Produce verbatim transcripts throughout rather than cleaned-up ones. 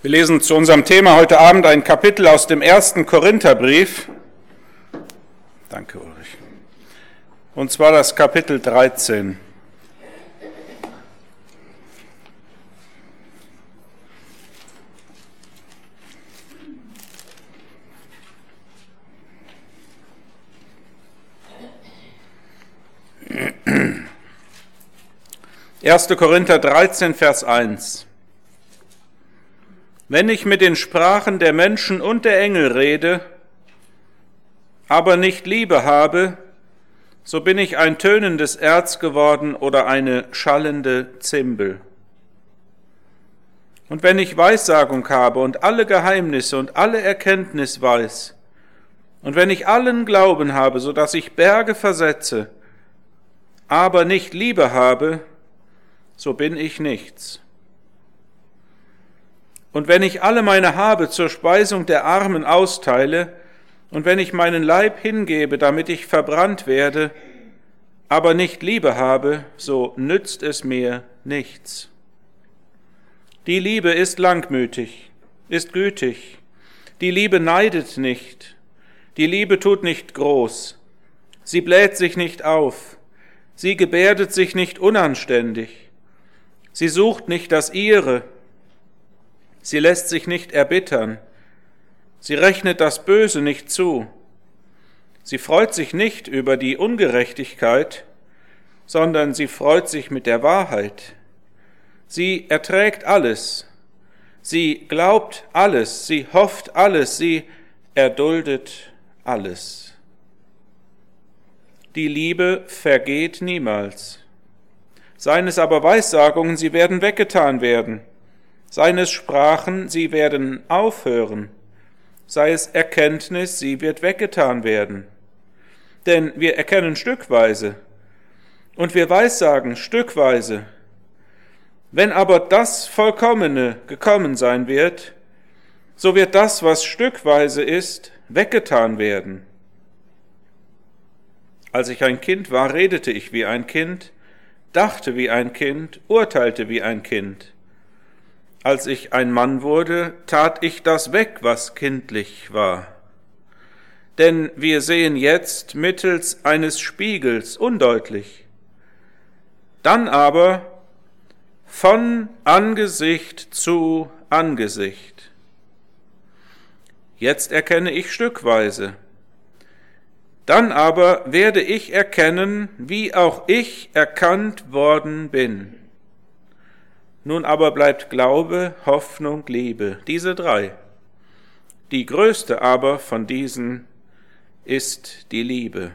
Wir lesen zu unserem Thema heute Abend ein Kapitel aus dem ersten Korintherbrief. Danke, Ulrich. Und zwar das Kapitel dreizehn. erster Korinther dreizehn, Vers eins. Wenn ich mit den Sprachen der Menschen und der Engel rede, aber nicht Liebe habe, so bin ich ein tönendes Erz geworden oder eine schallende Zimbel. Und wenn ich Weissagung habe und alle Geheimnisse und alle Erkenntnis weiß, und wenn ich allen Glauben habe, so dass ich Berge versetze, aber nicht Liebe habe, so bin ich nichts. Und wenn ich alle meine Habe zur Speisung der Armen austeile, und wenn ich meinen Leib hingebe, damit ich verbrannt werde, aber nicht Liebe habe, so nützt es mir nichts. Die Liebe ist langmütig, ist gütig. Die Liebe neidet nicht. Die Liebe tut nicht groß. Sie bläht sich nicht auf. Sie gebärdet sich nicht unanständig. Sie sucht nicht das Ihre. Sie lässt sich nicht erbittern. Sie rechnet das Böse nicht zu. Sie freut sich nicht über die Ungerechtigkeit, sondern sie freut sich mit der Wahrheit. Sie erträgt alles. Sie glaubt alles. Sie hofft alles. Sie erduldet alles. Die Liebe vergeht niemals. Seien es aber Weissagungen, sie werden weggetan werden. Seien es Sprachen, sie werden aufhören. Sei es Erkenntnis, sie wird weggetan werden. Denn wir erkennen stückweise und wir weissagen stückweise. Wenn aber das Vollkommene gekommen sein wird, so wird das, was stückweise ist, weggetan werden. Als ich ein Kind war, redete ich wie ein Kind, dachte wie ein Kind, urteilte wie ein Kind. Als ich ein Mann wurde, tat ich das weg, was kindlich war. Denn wir sehen jetzt mittels eines Spiegels undeutlich. Dann aber von Angesicht zu Angesicht. Jetzt erkenne ich stückweise. Dann aber werde ich erkennen, wie auch ich erkannt worden bin. Nun aber bleibt Glaube, Hoffnung, Liebe, diese drei. Die größte aber von diesen ist die Liebe.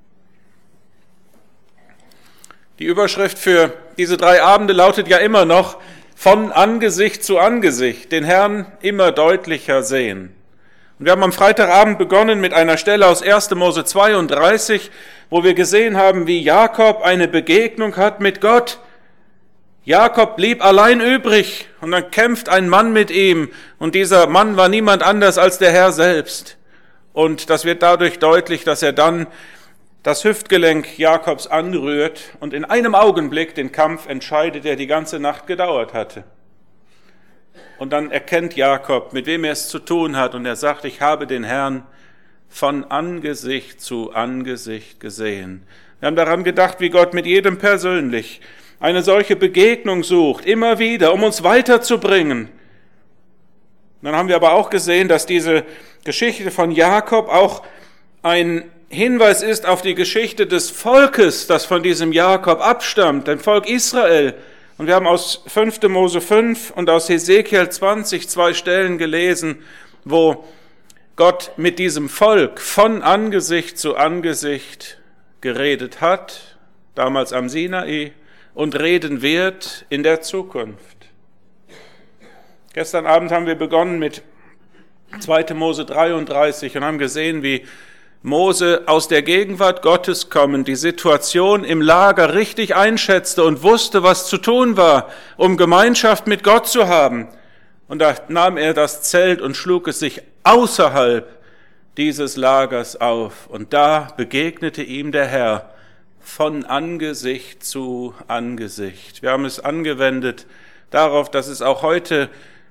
Die Überschrift für diese drei Abende lautet ja immer noch: von Angesicht zu Angesicht, den Herrn immer deutlicher sehen. Und wir haben am Freitagabend begonnen mit einer Stelle aus erster Mose zweiunddreißig, wo wir gesehen haben, wie Jakob eine Begegnung hat mit Gott. Jakob blieb allein übrig und dann kämpft ein Mann mit ihm und dieser Mann war niemand anders als der Herr selbst. Und das wird dadurch deutlich, dass er dann das Hüftgelenk Jakobs anrührt und in einem Augenblick den Kampf entscheidet, der die ganze Nacht gedauert hatte. Und dann erkennt Jakob, mit wem er es zu tun hat, und er sagt: Ich habe den Herrn von Angesicht zu Angesicht gesehen. Wir haben daran gedacht, wie Gott mit jedem persönlich eine solche Begegnung sucht, immer wieder, um uns weiterzubringen. Dann haben wir aber auch gesehen, dass diese Geschichte von Jakob auch ein Hinweis ist auf die Geschichte des Volkes, das von diesem Jakob abstammt, dem Volk Israel. Und wir haben aus fünfter Mose fünf und aus Hesekiel zwanzig zwei Stellen gelesen, wo Gott mit diesem Volk von Angesicht zu Angesicht geredet hat, damals am Sinai, und reden wird in der Zukunft. Gestern Abend haben wir begonnen mit zweiter Mose dreiunddreißig und haben gesehen, wie Mose aus der Gegenwart Gottes kommend die Situation im Lager richtig einschätzte und wusste, was zu tun war, um Gemeinschaft mit Gott zu haben. Und da nahm er das Zelt und schlug es sich außerhalb dieses Lagers auf. Und da begegnete ihm der Herr von Angesicht zu Angesicht. Wir haben es angewendet darauf, dass es auch heute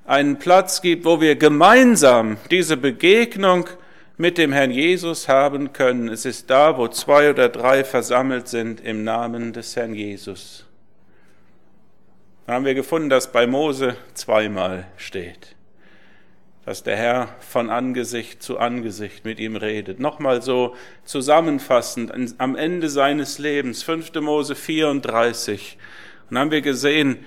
einen Platz gibt, wo wir gemeinsam diese Begegnung mit dem Herrn Jesus haben können. Es ist da, wo zwei oder drei versammelt sind im Namen des Herrn Jesus. Da haben wir gefunden, dass bei Mose zweimal steht, dass der Herr von Angesicht zu Angesicht mit ihm redet. Nochmal so zusammenfassend am Ende seines Lebens, fünfte Mose vierunddreißig. Und haben wir gesehen,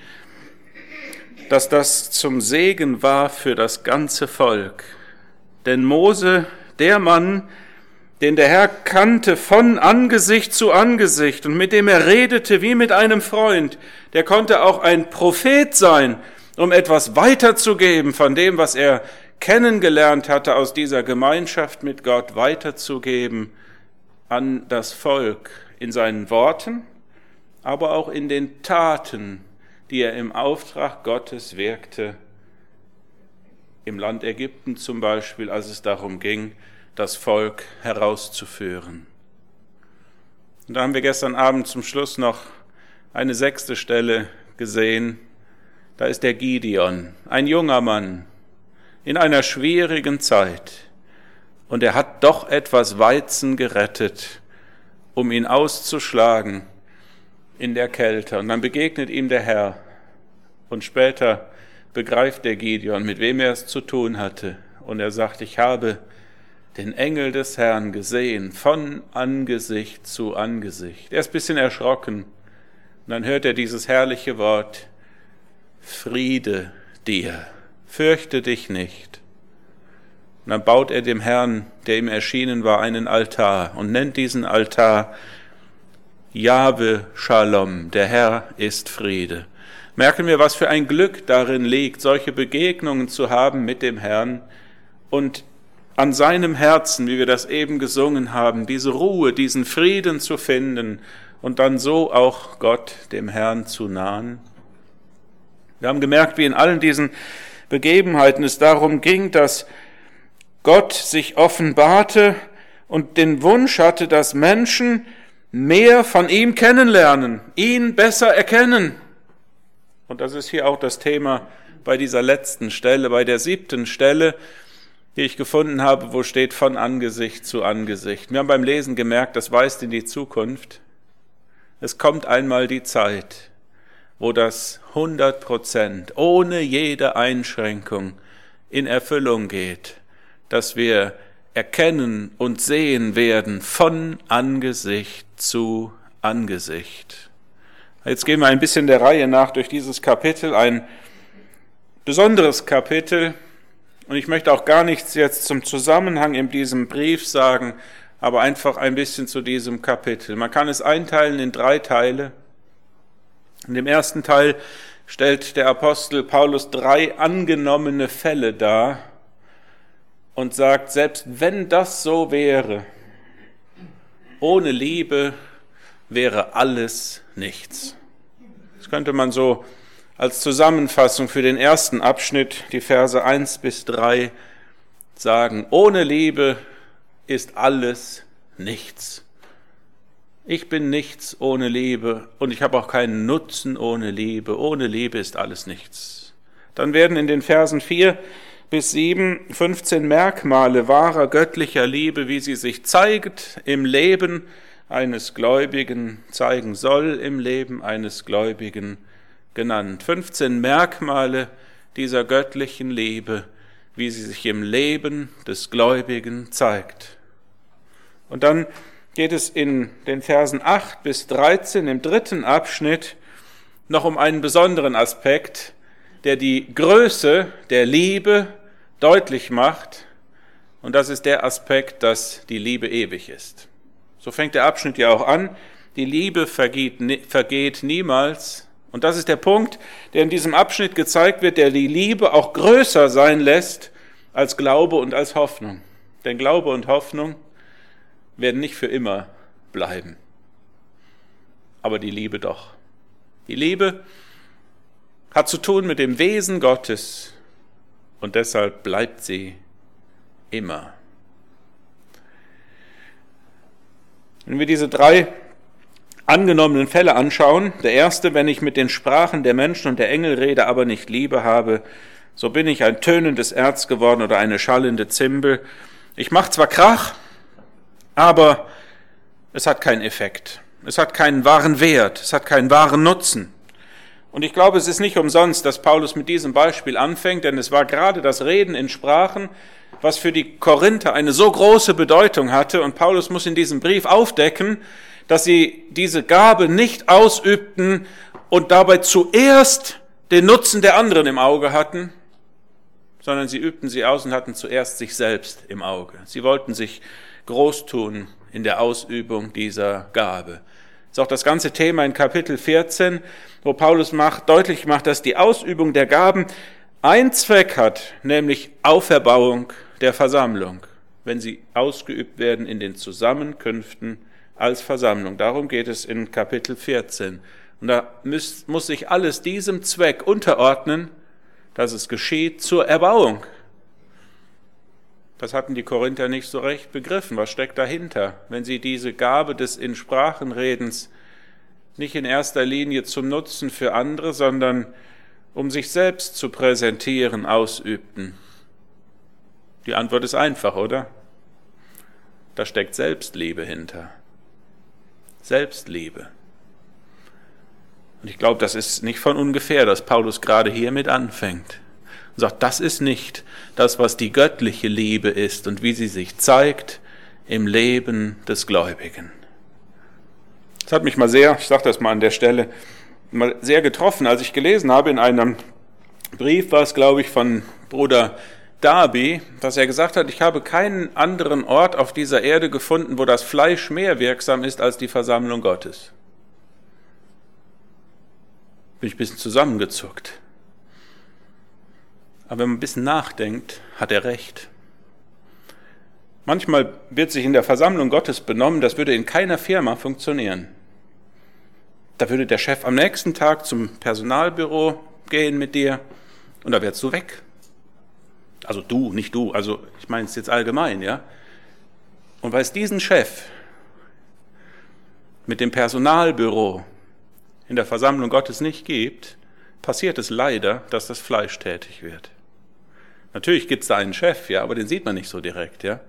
dass das zum Segen war für das ganze Volk. Denn Mose, der Mann, den der Herr kannte von Angesicht zu Angesicht und mit dem er redete wie mit einem Freund, der konnte auch ein Prophet sein, um etwas weiterzugeben von dem, was er kennengelernt hatte, aus dieser Gemeinschaft mit Gott weiterzugeben an das Volk in seinen Worten, aber auch in den Taten, die er im Auftrag Gottes wirkte, im Land Ägypten zum Beispiel, als es darum ging, das Volk herauszuführen. Und da haben wir gestern Abend zum Schluss noch eine sechste Stelle gesehen. Da ist der Gideon, ein junger Mann, in einer schwierigen Zeit. Und er hat doch etwas Weizen gerettet, um ihn auszuschlagen in der Kälte. Und dann begegnet ihm der Herr. Und später begreift der Gideon, mit wem er es zu tun hatte. Und er sagt, ich habe den Engel des Herrn gesehen, von Angesicht zu Angesicht. Er ist ein bisschen erschrocken. Und dann hört er dieses herrliche Wort, Friede dir, fürchte dich nicht. Und dann baut er dem Herrn, der ihm erschienen war, einen Altar und nennt diesen Altar Jahwe Shalom, der Herr ist Friede. Merken wir, was für ein Glück darin liegt, solche Begegnungen zu haben mit dem Herrn und an seinem Herzen, wie wir das eben gesungen haben, diese Ruhe, diesen Frieden zu finden und dann so auch Gott, dem Herrn, zu nahen. Wir haben gemerkt, wie in allen diesen Begebenheiten es darum ging, dass Gott sich offenbarte und den Wunsch hatte, dass Menschen mehr von ihm kennenlernen, ihn besser erkennen. Und das ist hier auch das Thema bei dieser letzten Stelle, bei der siebten Stelle, die ich gefunden habe, wo steht von Angesicht zu Angesicht. Wir haben beim Lesen gemerkt, das weist in die Zukunft. Es kommt einmal die Zeit, wo das hundert Prozent ohne jede Einschränkung in Erfüllung geht, dass wir erkennen und sehen werden von Angesicht zu Angesicht. Jetzt gehen wir ein bisschen der Reihe nach durch dieses Kapitel, ein besonderes Kapitel. Und ich möchte auch gar nichts jetzt zum Zusammenhang in diesem Brief sagen, aber einfach ein bisschen zu diesem Kapitel. Man kann es einteilen in drei Teile. In dem ersten Teil stellt der Apostel Paulus drei angenommene Fälle dar und sagt, selbst wenn das so wäre, ohne Liebe wäre alles nichts. Das könnte man so als Zusammenfassung für den ersten Abschnitt, die Verse eins bis drei, sagen, ohne Liebe ist alles nichts. Ich bin nichts ohne Liebe und ich habe auch keinen Nutzen ohne Liebe. Ohne Liebe ist alles nichts. Dann werden in den Versen vier bis sieben fünfzehn Merkmale wahrer göttlicher Liebe, wie sie sich zeigt im Leben eines Gläubigen, zeigen soll im Leben eines Gläubigen, genannt. fünfzehn Merkmale dieser göttlichen Liebe, wie sie sich im Leben des Gläubigen zeigt. Und dann geht es in den Versen acht bis dreizehn im dritten Abschnitt noch um einen besonderen Aspekt, der die Größe der Liebe deutlich macht. Und das ist der Aspekt, dass die Liebe ewig ist. So fängt der Abschnitt ja auch an. Die Liebe vergeht, vergeht niemals. Und das ist der Punkt, der in diesem Abschnitt gezeigt wird, der die Liebe auch größer sein lässt als Glaube und als Hoffnung. Denn Glaube und Hoffnung werden nicht für immer bleiben. Aber die Liebe doch. Die Liebe hat zu tun mit dem Wesen Gottes und deshalb bleibt sie immer. Wenn wir diese drei angenommenen Fälle anschauen, der erste, wenn ich mit den Sprachen der Menschen und der Engel rede, aber nicht Liebe habe, so bin ich ein tönendes Erz geworden oder eine schallende Zimbel. Ich mache zwar Krach, aber es hat keinen Effekt. Es hat keinen wahren Wert, es hat keinen wahren Nutzen. Und ich glaube, es ist nicht umsonst, dass Paulus mit diesem Beispiel anfängt, denn es war gerade das Reden in Sprachen, was für die Korinther eine so große Bedeutung hatte. Und Paulus muss in diesem Brief aufdecken, dass sie diese Gabe nicht ausübten und dabei zuerst den Nutzen der anderen im Auge hatten, sondern sie übten sie aus und hatten zuerst sich selbst im Auge. Sie wollten sich groß tun in der Ausübung dieser Gabe. Das ist auch das ganze Thema in Kapitel vierzehn, wo Paulus macht, deutlich macht, dass die Ausübung der Gaben einen Zweck hat, nämlich Auferbauung der Versammlung, wenn sie ausgeübt werden in den Zusammenkünften als Versammlung. Darum geht es in Kapitel vierzehn. Und da muss, muss sich alles diesem Zweck unterordnen, dass es geschieht zur Erbauung. Das hatten die Korinther nicht so recht begriffen. Was steckt dahinter, wenn sie diese Gabe des in Sprachenredens nicht in erster Linie zum Nutzen für andere, sondern um sich selbst zu präsentieren, ausübten? Die Antwort ist einfach, oder? Da steckt Selbstliebe hinter. Selbstliebe. Und ich glaube, das ist nicht von ungefähr, dass Paulus gerade hiermit anfängt. Und sagt, das ist nicht das, was die göttliche Liebe ist und wie sie sich zeigt im Leben des Gläubigen. Das hat mich mal sehr, ich sage das mal an der Stelle, mal sehr getroffen, als ich gelesen habe in einem Brief, war es glaube ich von Bruder Darby, dass er gesagt hat, ich habe keinen anderen Ort auf dieser Erde gefunden, wo das Fleisch mehr wirksam ist als die Versammlung Gottes. Bin ich ein bisschen zusammengezuckt. Aber wenn man ein bisschen nachdenkt, hat er recht. Manchmal wird sich in der Versammlung Gottes benommen, das würde in keiner Firma funktionieren. Da würde der Chef am nächsten Tag zum Personalbüro gehen mit dir und da wärst du weg. Also du, nicht du, also ich meine es jetzt allgemein, ja. Und weil es diesen Chef mit dem Personalbüro in der Versammlung Gottes nicht gibt, passiert es leider, dass das Fleisch tätig wird. Natürlich gibt es da einen Chef, ja, aber den sieht man nicht so direkt, ja.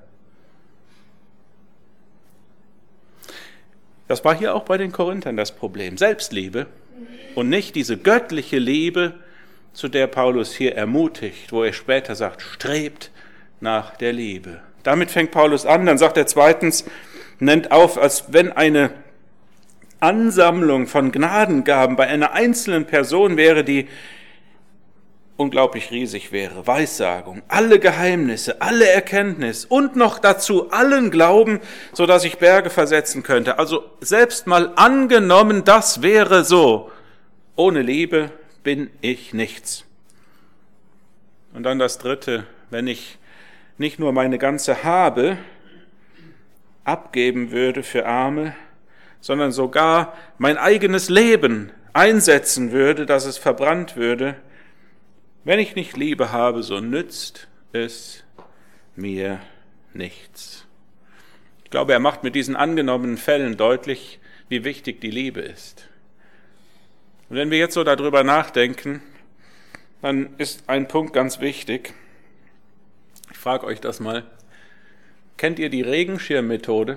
Das war hier auch bei den Korinthern das Problem. Selbstliebe und nicht diese göttliche Liebe, zu der Paulus hier ermutigt, wo er später sagt, strebt nach der Liebe. Damit fängt Paulus an, dann sagt er zweitens, nennt auf, als wenn eine Ansammlung von Gnadengaben bei einer einzelnen Person wäre, die unglaublich riesig wäre. Weissagung, alle Geheimnisse, alle Erkenntnis und noch dazu allen Glauben, so dass ich Berge versetzen könnte. Also selbst mal angenommen, das wäre so. Ohne Liebe bin ich nichts. Und dann das Dritte, wenn ich nicht nur meine ganze Habe abgeben würde für Arme, sondern sogar mein eigenes Leben einsetzen würde, dass es verbrannt würde. Wenn ich nicht Liebe habe, so nützt es mir nichts. Ich glaube, er macht mit diesen angenommenen Fällen deutlich, wie wichtig die Liebe ist. Und wenn wir jetzt so darüber nachdenken, dann ist ein Punkt ganz wichtig. Ich frage euch das mal. Kennt ihr die Regenschirmmethode?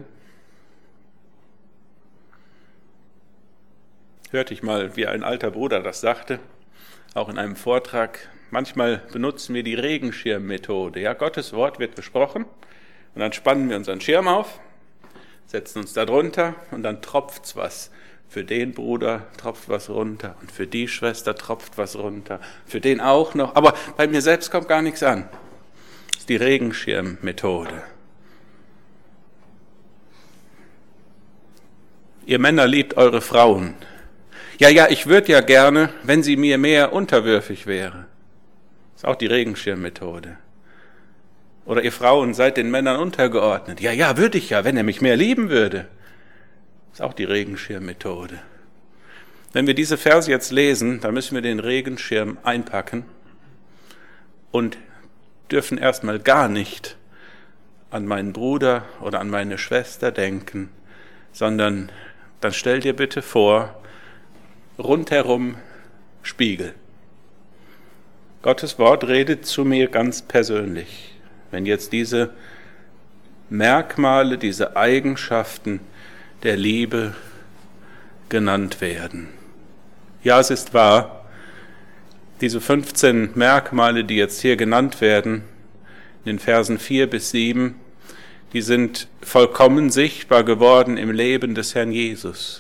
Hörte ich mal, wie ein alter Bruder das sagte, auch in einem Vortrag. Manchmal benutzen wir die Regenschirmmethode. Ja, Gottes Wort wird besprochen und dann spannen wir unseren Schirm auf, setzen uns da drunter und dann tropft's was. Für den Bruder tropft was runter und für die Schwester tropft was runter, für den auch noch. Aber bei mir selbst kommt gar nichts an. Das ist die Regenschirmmethode. Ihr Männer liebt eure Frauen. Ja, ja, ich würde ja gerne, wenn sie mir mehr unterwürfig wäre. Das ist auch die Regenschirmmethode. Oder ihr Frauen seid den Männern untergeordnet. Ja, ja, würde ich ja, wenn er mich mehr lieben würde. Das ist auch die Regenschirmmethode. Wenn wir diese Verse jetzt lesen, dann müssen wir den Regenschirm einpacken und dürfen erstmal gar nicht an meinen Bruder oder an meine Schwester denken, sondern dann stell dir bitte vor, rundherum Spiegel. Gottes Wort redet zu mir ganz persönlich. Wenn jetzt diese Merkmale, diese Eigenschaften der Liebe genannt werden. Ja, es ist wahr, diese fünfzehn Merkmale, die jetzt hier genannt werden, in den Versen vier bis sieben, die sind vollkommen sichtbar geworden im Leben des Herrn Jesus.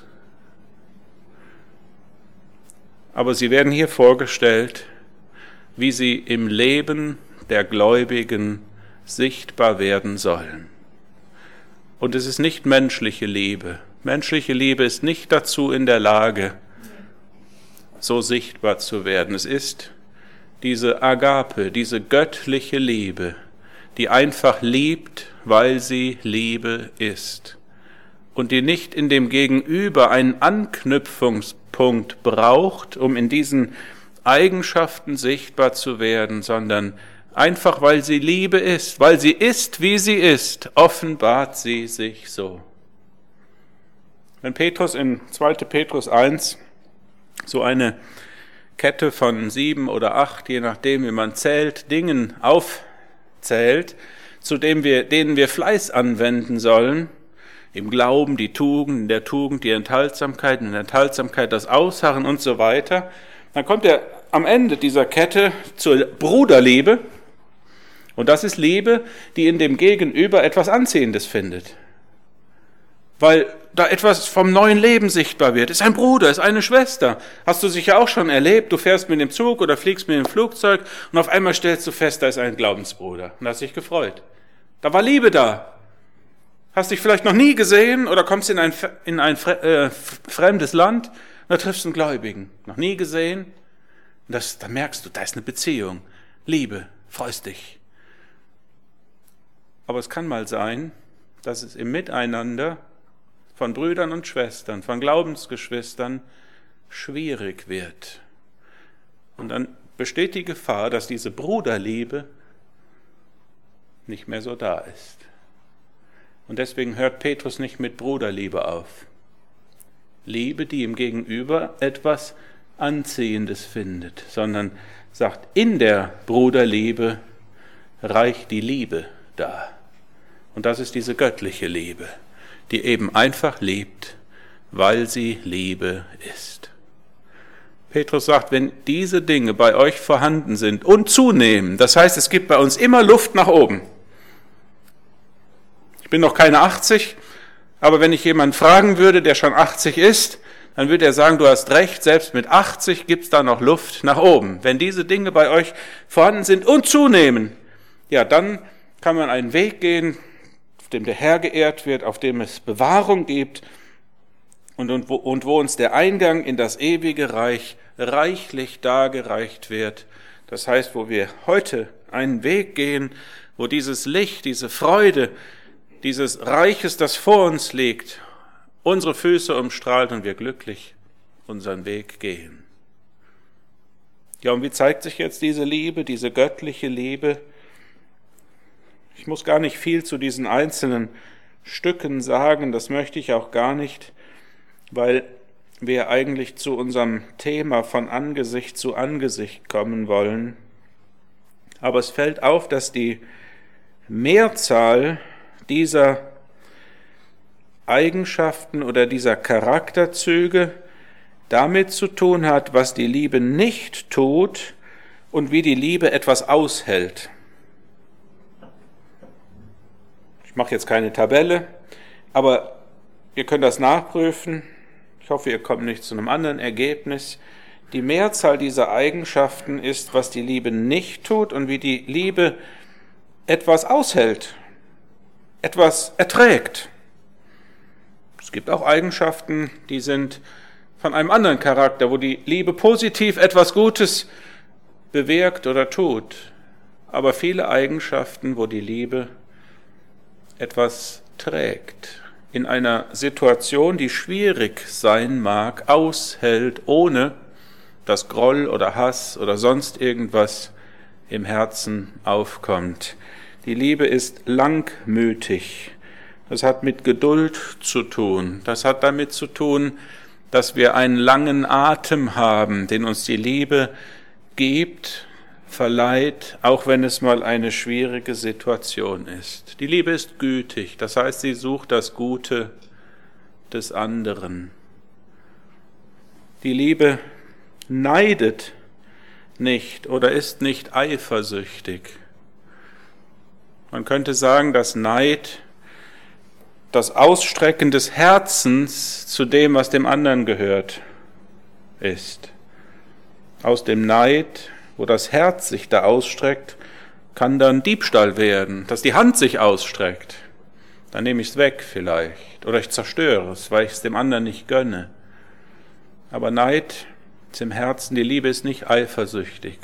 Aber sie werden hier vorgestellt, wie sie im Leben der Gläubigen sichtbar werden sollen. Und es ist nicht menschliche Liebe. Menschliche Liebe ist nicht dazu in der Lage, so sichtbar zu werden. Es ist diese Agape, diese göttliche Liebe, die einfach liebt, weil sie Liebe ist. Und die nicht in dem Gegenüber einen Anknüpfungspunkt braucht, um in diesen Eigenschaften sichtbar zu werden, sondern einfach, weil sie Liebe ist, weil sie ist, wie sie ist, offenbart sie sich so. Wenn Petrus in zweiter Petrus eins so eine Kette von sieben oder acht, je nachdem wie man zählt, Dingen aufzählt, zu denen wir, denen wir Fleiß anwenden sollen, im Glauben die Tugend, in der Tugend die Enthaltsamkeit, in der Enthaltsamkeit das Ausharren und so weiter, dann kommt er am Ende dieser Kette zur Bruderliebe. Und das ist Liebe, die in dem Gegenüber etwas Anziehendes findet. Weil da etwas vom neuen Leben sichtbar wird. Ist ein Bruder, ist eine Schwester. Hast du sicher auch schon erlebt, du fährst mit dem Zug oder fliegst mit dem Flugzeug und auf einmal stellst du fest, da ist ein Glaubensbruder. Und hast dich gefreut. Da war Liebe da. Hast dich vielleicht noch nie gesehen oder kommst in ein, in ein äh, fremdes Land und da triffst du einen Gläubigen. Noch nie gesehen. Und das, da merkst du, da ist eine Beziehung. Liebe, freust dich. Aber es kann mal sein, dass es im Miteinander von Brüdern und Schwestern, von Glaubensgeschwistern schwierig wird. Und dann besteht die Gefahr, dass diese Bruderliebe nicht mehr so da ist. Und deswegen hört Petrus nicht mit Bruderliebe auf. Liebe, die im Gegenüber etwas Anziehendes findet, sondern sagt, in der Bruderliebe reicht die Liebe da. Und das ist diese göttliche Liebe, die eben einfach liebt, weil sie Liebe ist. Petrus sagt, wenn diese Dinge bei euch vorhanden sind und zunehmen, das heißt, es gibt bei uns immer Luft nach oben. Ich bin noch keine achtzig, aber wenn ich jemanden fragen würde, der schon achtzig ist, dann würde er sagen, du hast recht, selbst mit achtzig gibt es da noch Luft nach oben. Wenn diese Dinge bei euch vorhanden sind und zunehmen, ja, dann kann man einen Weg gehen, auf dem der Herr geehrt wird, auf dem es Bewahrung gibt und, und, wo, und wo uns der Eingang in das ewige Reich reichlich dargereicht wird. Das heißt, wo wir heute einen Weg gehen, wo dieses Licht, diese Freude, dieses Reiches, das vor uns liegt, unsere Füße umstrahlt und wir glücklich unseren Weg gehen. Ja, und wie zeigt sich jetzt diese Liebe, diese göttliche Liebe? Ich muss gar nicht viel zu diesen einzelnen Stücken sagen, das möchte ich auch gar nicht, weil wir eigentlich zu unserem Thema von Angesicht zu Angesicht kommen wollen. Aber es fällt auf, dass die Mehrzahl dieser Eigenschaften oder dieser Charakterzüge damit zu tun hat, was die Liebe nicht tut und wie die Liebe etwas aushält. Ich mache jetzt keine Tabelle, aber ihr könnt das nachprüfen. Ich hoffe, ihr kommt nicht zu einem anderen Ergebnis. Die Mehrzahl dieser Eigenschaften ist, was die Liebe nicht tut und wie die Liebe etwas aushält, etwas erträgt. Es gibt auch Eigenschaften, die sind von einem anderen Charakter, wo die Liebe positiv etwas Gutes bewirkt oder tut. Aber viele Eigenschaften, wo die Liebe etwas trägt, in einer Situation, die schwierig sein mag, aushält, ohne dass Groll oder Hass oder sonst irgendwas im Herzen aufkommt. Die Liebe ist langmütig. Das hat mit Geduld zu tun. Das hat damit zu tun, dass wir einen langen Atem haben, den uns die Liebe gibt, verleiht, auch wenn es mal eine schwierige Situation ist. Die Liebe ist gütig, das heißt, sie sucht das Gute des anderen. Die Liebe neidet nicht oder ist nicht eifersüchtig. Man könnte sagen, dass Neid das Ausstrecken des Herzens zu dem, was dem anderen gehört, ist. Aus dem Neid, wo das Herz sich da ausstreckt, kann dann Diebstahl werden, dass die Hand sich ausstreckt. Dann nehme ich es weg vielleicht oder ich zerstöre es, weil ich es dem anderen nicht gönne. Aber Neid ist im Herzen, die Liebe ist nicht eifersüchtig.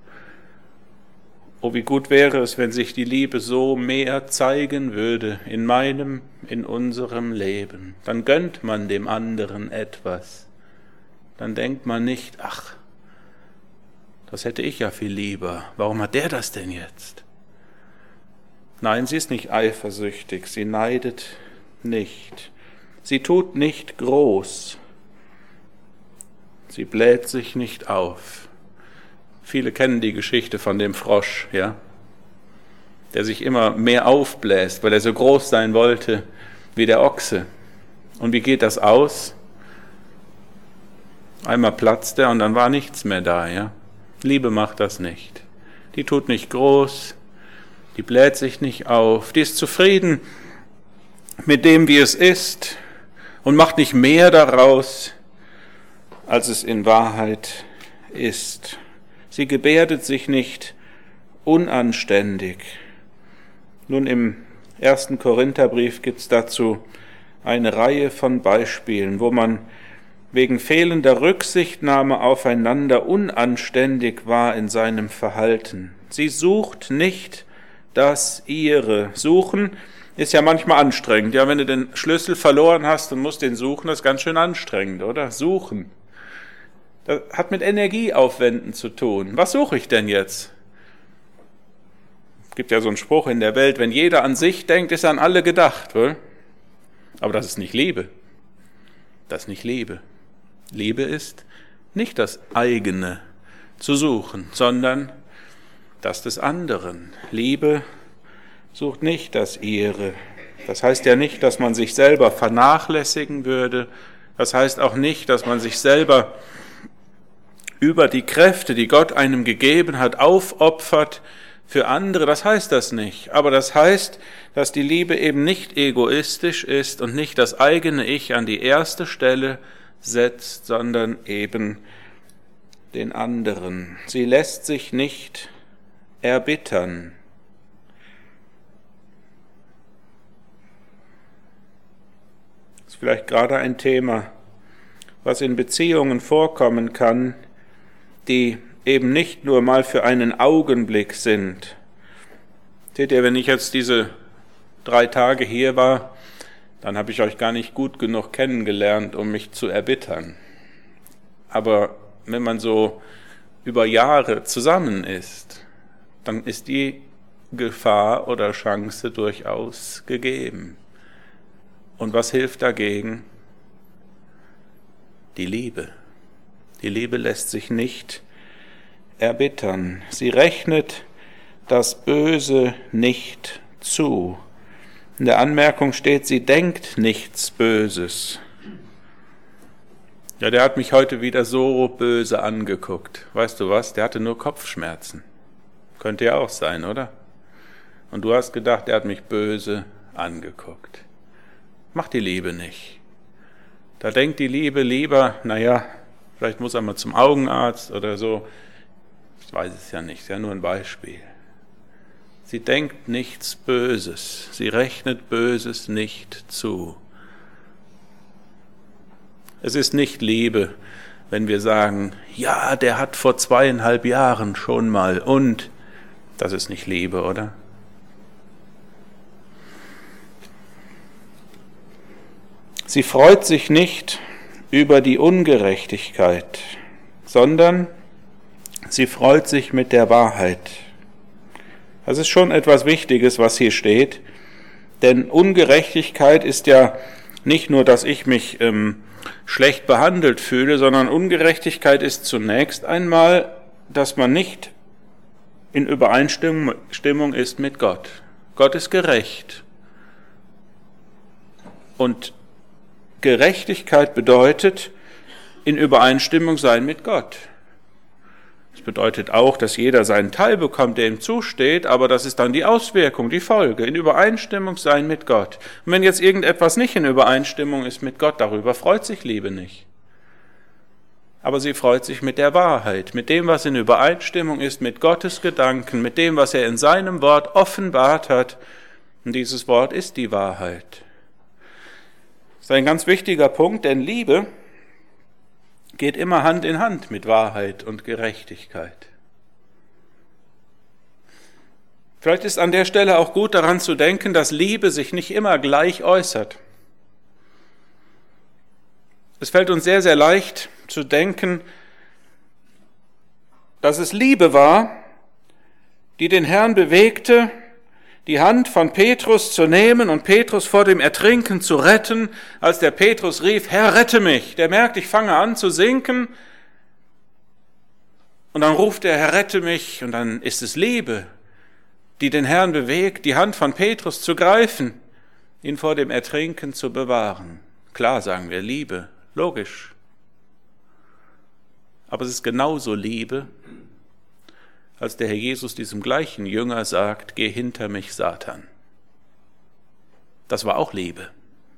Oh, wie gut wäre es, wenn sich die Liebe so mehr zeigen würde in meinem, in unserem Leben. Dann gönnt man dem anderen etwas. Dann denkt man nicht, ach, das hätte ich ja viel lieber. Warum hat der das denn jetzt? Nein, sie ist nicht eifersüchtig, sie neidet nicht. Sie tut nicht groß. Sie bläht sich nicht auf. Viele kennen die Geschichte von dem Frosch, ja, der sich immer mehr aufbläst, weil er so groß sein wollte wie der Ochse. Und wie geht das aus? Einmal platzt er und dann war nichts mehr da, ja. Liebe macht das nicht. Die tut nicht groß, die bläht sich nicht auf, die ist zufrieden mit dem, wie es ist und macht nicht mehr daraus, als es in Wahrheit ist. Sie gebärdet sich nicht unanständig. Nun, im ersten Korintherbrief gibt es dazu eine Reihe von Beispielen, wo man wegen fehlender Rücksichtnahme aufeinander unanständig war in seinem Verhalten. Sie sucht nicht das Ihre. Suchen ist ja manchmal anstrengend. Ja, wenn du den Schlüssel verloren hast und musst den suchen, das ist ganz schön anstrengend, oder? Suchen. Das hat mit Energieaufwenden zu tun. Was suche ich denn jetzt? Es gibt ja so einen Spruch in der Welt, wenn jeder an sich denkt, ist an alle gedacht. Wohl? Aber das ist nicht Liebe. Das ist nicht Liebe. Liebe ist nicht das eigene zu suchen, sondern das des anderen. Liebe sucht nicht das ihre. Das heißt ja nicht, dass man sich selber vernachlässigen würde. Das heißt auch nicht, dass man sich selber über die Kräfte, die Gott einem gegeben hat, aufopfert für andere. Das heißt das nicht. Aber das heißt, dass die Liebe eben nicht egoistisch ist und nicht das eigene Ich an die erste Stelle setzt, sondern eben den anderen. Sie lässt sich nicht erbittern. Das ist vielleicht gerade ein Thema, was in Beziehungen vorkommen kann, die eben nicht nur mal für einen Augenblick sind. Seht ihr, wenn ich jetzt diese drei Tage hier war, dann habe ich euch gar nicht gut genug kennengelernt, um mich zu erbittern. Aber wenn man so über Jahre zusammen ist, dann ist die Gefahr oder Chance durchaus gegeben. Und was hilft dagegen? Die Liebe. Die Liebe lässt sich nicht erbittern. Sie rechnet das Böse nicht zu. In der Anmerkung steht, sie denkt nichts Böses. Ja, der hat mich heute wieder so böse angeguckt. Weißt du was? Der hatte nur Kopfschmerzen. Könnte ja auch sein, oder? Und du hast gedacht, er hat mich böse angeguckt. Macht die Liebe nicht. Da denkt die Liebe lieber, naja, vielleicht muss er mal zum Augenarzt oder so. Ich weiß es ja nicht, ist ja nur ein Beispiel. Sie denkt nichts Böses, sie rechnet Böses nicht zu. Es ist nicht Liebe, wenn wir sagen, ja, der hat vor zweieinhalb Jahren schon mal und, das ist nicht Liebe, oder? Sie freut sich nicht über die Ungerechtigkeit, sondern sie freut sich mit der Wahrheit. Das ist schon etwas Wichtiges, was hier steht, denn Ungerechtigkeit ist ja nicht nur, dass ich mich ähm, schlecht behandelt fühle, sondern Ungerechtigkeit ist zunächst einmal, dass man nicht in Übereinstimmung ist mit Gott. Gott ist gerecht. Und Gerechtigkeit bedeutet, in Übereinstimmung sein mit Gott. Das bedeutet auch, dass jeder seinen Teil bekommt, der ihm zusteht, aber das ist dann die Auswirkung, die Folge, in Übereinstimmung sein mit Gott. Und wenn jetzt irgendetwas nicht in Übereinstimmung ist mit Gott, darüber freut sich Liebe nicht. Aber sie freut sich mit der Wahrheit, mit dem, was in Übereinstimmung ist, mit Gottes Gedanken, mit dem, was er in seinem Wort offenbart hat. Und dieses Wort ist die Wahrheit. Das ist ein ganz wichtiger Punkt, denn Liebe geht immer Hand in Hand mit Wahrheit und Gerechtigkeit. Vielleicht ist an der Stelle auch gut daran zu denken, dass Liebe sich nicht immer gleich äußert. Es fällt uns sehr, sehr leicht zu denken, dass es Liebe war, die den Herrn bewegte, die Hand von Petrus zu nehmen und Petrus vor dem Ertrinken zu retten, als der Petrus rief, Herr, rette mich. Der merkt, ich fange an zu sinken. Und dann ruft er, Herr, rette mich. Und dann ist es Liebe, die den Herrn bewegt, die Hand von Petrus zu greifen, ihn vor dem Ertrinken zu bewahren. Klar sagen wir Liebe, logisch. Aber es ist genauso Liebe, als der Herr Jesus diesem gleichen Jünger sagt, geh hinter mich, Satan. Das war auch Liebe.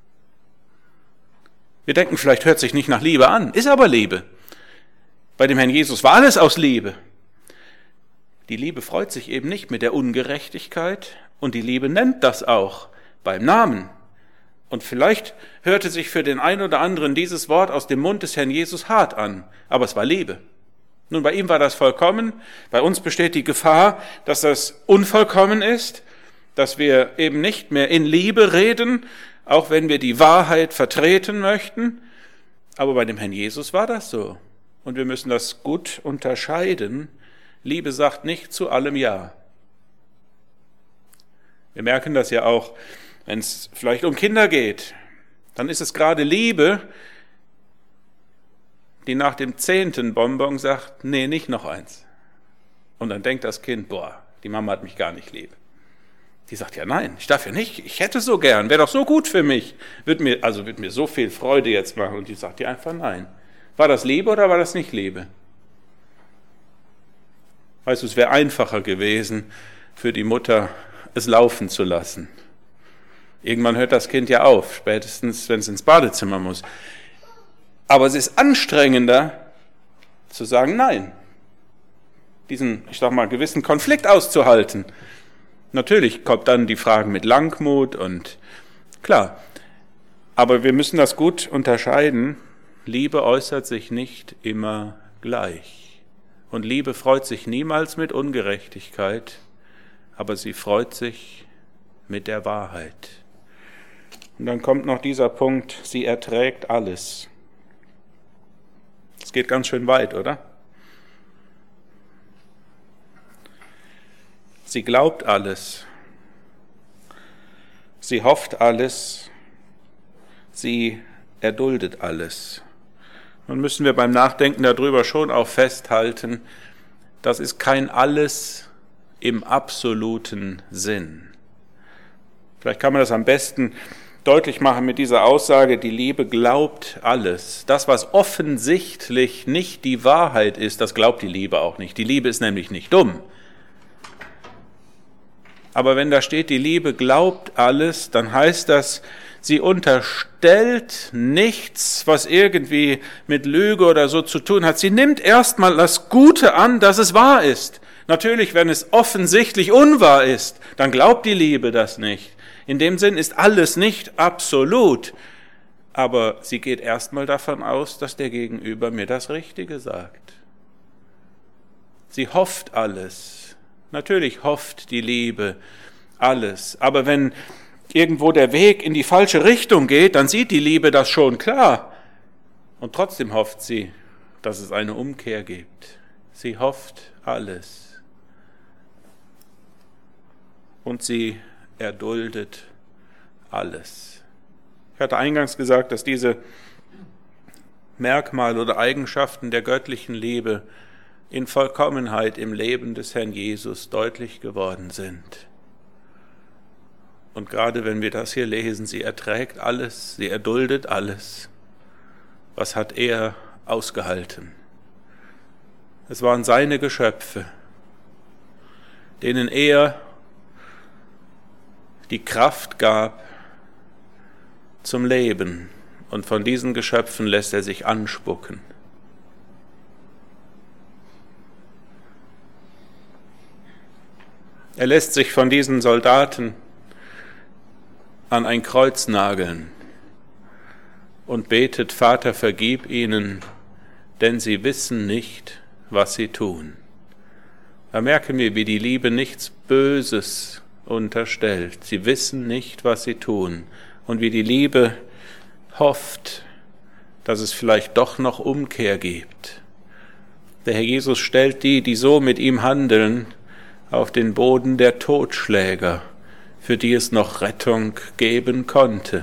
Wir denken, vielleicht hört sich nicht nach Liebe an, ist aber Liebe. Bei dem Herrn Jesus war alles aus Liebe. Die Liebe freut sich eben nicht mit der Ungerechtigkeit und die Liebe nennt das auch beim Namen. Und vielleicht hörte sich für den einen oder anderen dieses Wort aus dem Mund des Herrn Jesus hart an, aber es war Liebe. Nun, bei ihm war das vollkommen. Bei uns besteht die Gefahr, dass das unvollkommen ist, dass wir eben nicht mehr in Liebe reden, auch wenn wir die Wahrheit vertreten möchten. Aber bei dem Herrn Jesus war das so. Und wir müssen das gut unterscheiden. Liebe sagt nicht zu allem Ja. Wir merken das ja auch, wenn es vielleicht um Kinder geht. Dann ist es gerade Liebe, die nach dem zehnten Bonbon sagt, nee, nicht noch eins. Und dann denkt das Kind, boah, die Mama hat mich gar nicht lieb. Die sagt, ja nein, ich darf ja nicht, ich hätte so gern, wäre doch so gut für mich. Wird mir, also wird mir so viel Freude jetzt machen. Und die sagt ja einfach nein. War das Liebe oder war das nicht Liebe? Weißt du, es wäre einfacher gewesen für die Mutter, es laufen zu lassen. Irgendwann hört das Kind ja auf, spätestens, wenn es ins Badezimmer muss. Aber es ist anstrengender, zu sagen Nein. Diesen, ich sag mal, gewissen Konflikt auszuhalten. Natürlich kommt dann die Frage mit Langmut und klar. Aber wir müssen das gut unterscheiden. Liebe äußert sich nicht immer gleich. Und Liebe freut sich niemals mit Ungerechtigkeit, aber sie freut sich mit der Wahrheit. Und dann kommt noch dieser Punkt, sie erträgt alles. Das geht ganz schön weit, oder? Sie glaubt alles. Sie hofft alles. Sie erduldet alles. Nun müssen wir beim Nachdenken darüber schon auch festhalten, das ist kein Alles im absoluten Sinn. Vielleicht kann man das am besten deutlich machen mit dieser Aussage, die Liebe glaubt alles. Das, was offensichtlich nicht die Wahrheit ist, das glaubt die Liebe auch nicht. Die Liebe ist nämlich nicht dumm. Aber wenn da steht, die Liebe glaubt alles, dann heißt das, sie unterstellt nichts, was irgendwie mit Lüge oder so zu tun hat. Sie nimmt erstmal das Gute an, dass es wahr ist. Natürlich, wenn es offensichtlich unwahr ist, dann glaubt die Liebe das nicht. In dem Sinn ist alles nicht absolut, aber sie geht erstmal davon aus, dass der Gegenüber mir das Richtige sagt. Sie hofft alles. Natürlich hofft die Liebe alles, aber wenn irgendwo der Weg in die falsche Richtung geht, dann sieht die Liebe das schon klar. Und trotzdem hofft sie, dass es eine Umkehr gibt. Sie hofft alles. Und sie erduldet alles. Ich hatte eingangs gesagt, dass diese Merkmale oder Eigenschaften der göttlichen Liebe in Vollkommenheit im Leben des Herrn Jesus deutlich geworden sind. Und gerade wenn wir das hier lesen, sie erträgt alles, sie erduldet alles. Was hat er ausgehalten? Es waren seine Geschöpfe, denen er die Kraft gab zum Leben. Und von diesen Geschöpfen lässt er sich anspucken. Er lässt sich von diesen Soldaten an ein Kreuz nageln und betet: Vater, vergib ihnen, denn sie wissen nicht, was sie tun. Da merken wir, wie die Liebe nichts Böses unterstellt. Sie wissen nicht, was sie tun. Und wie die Liebe hofft, dass es vielleicht doch noch Umkehr gibt. Der Herr Jesus stellt die, die so mit ihm handeln, auf den Boden der Totschläger, für die es noch Rettung geben konnte.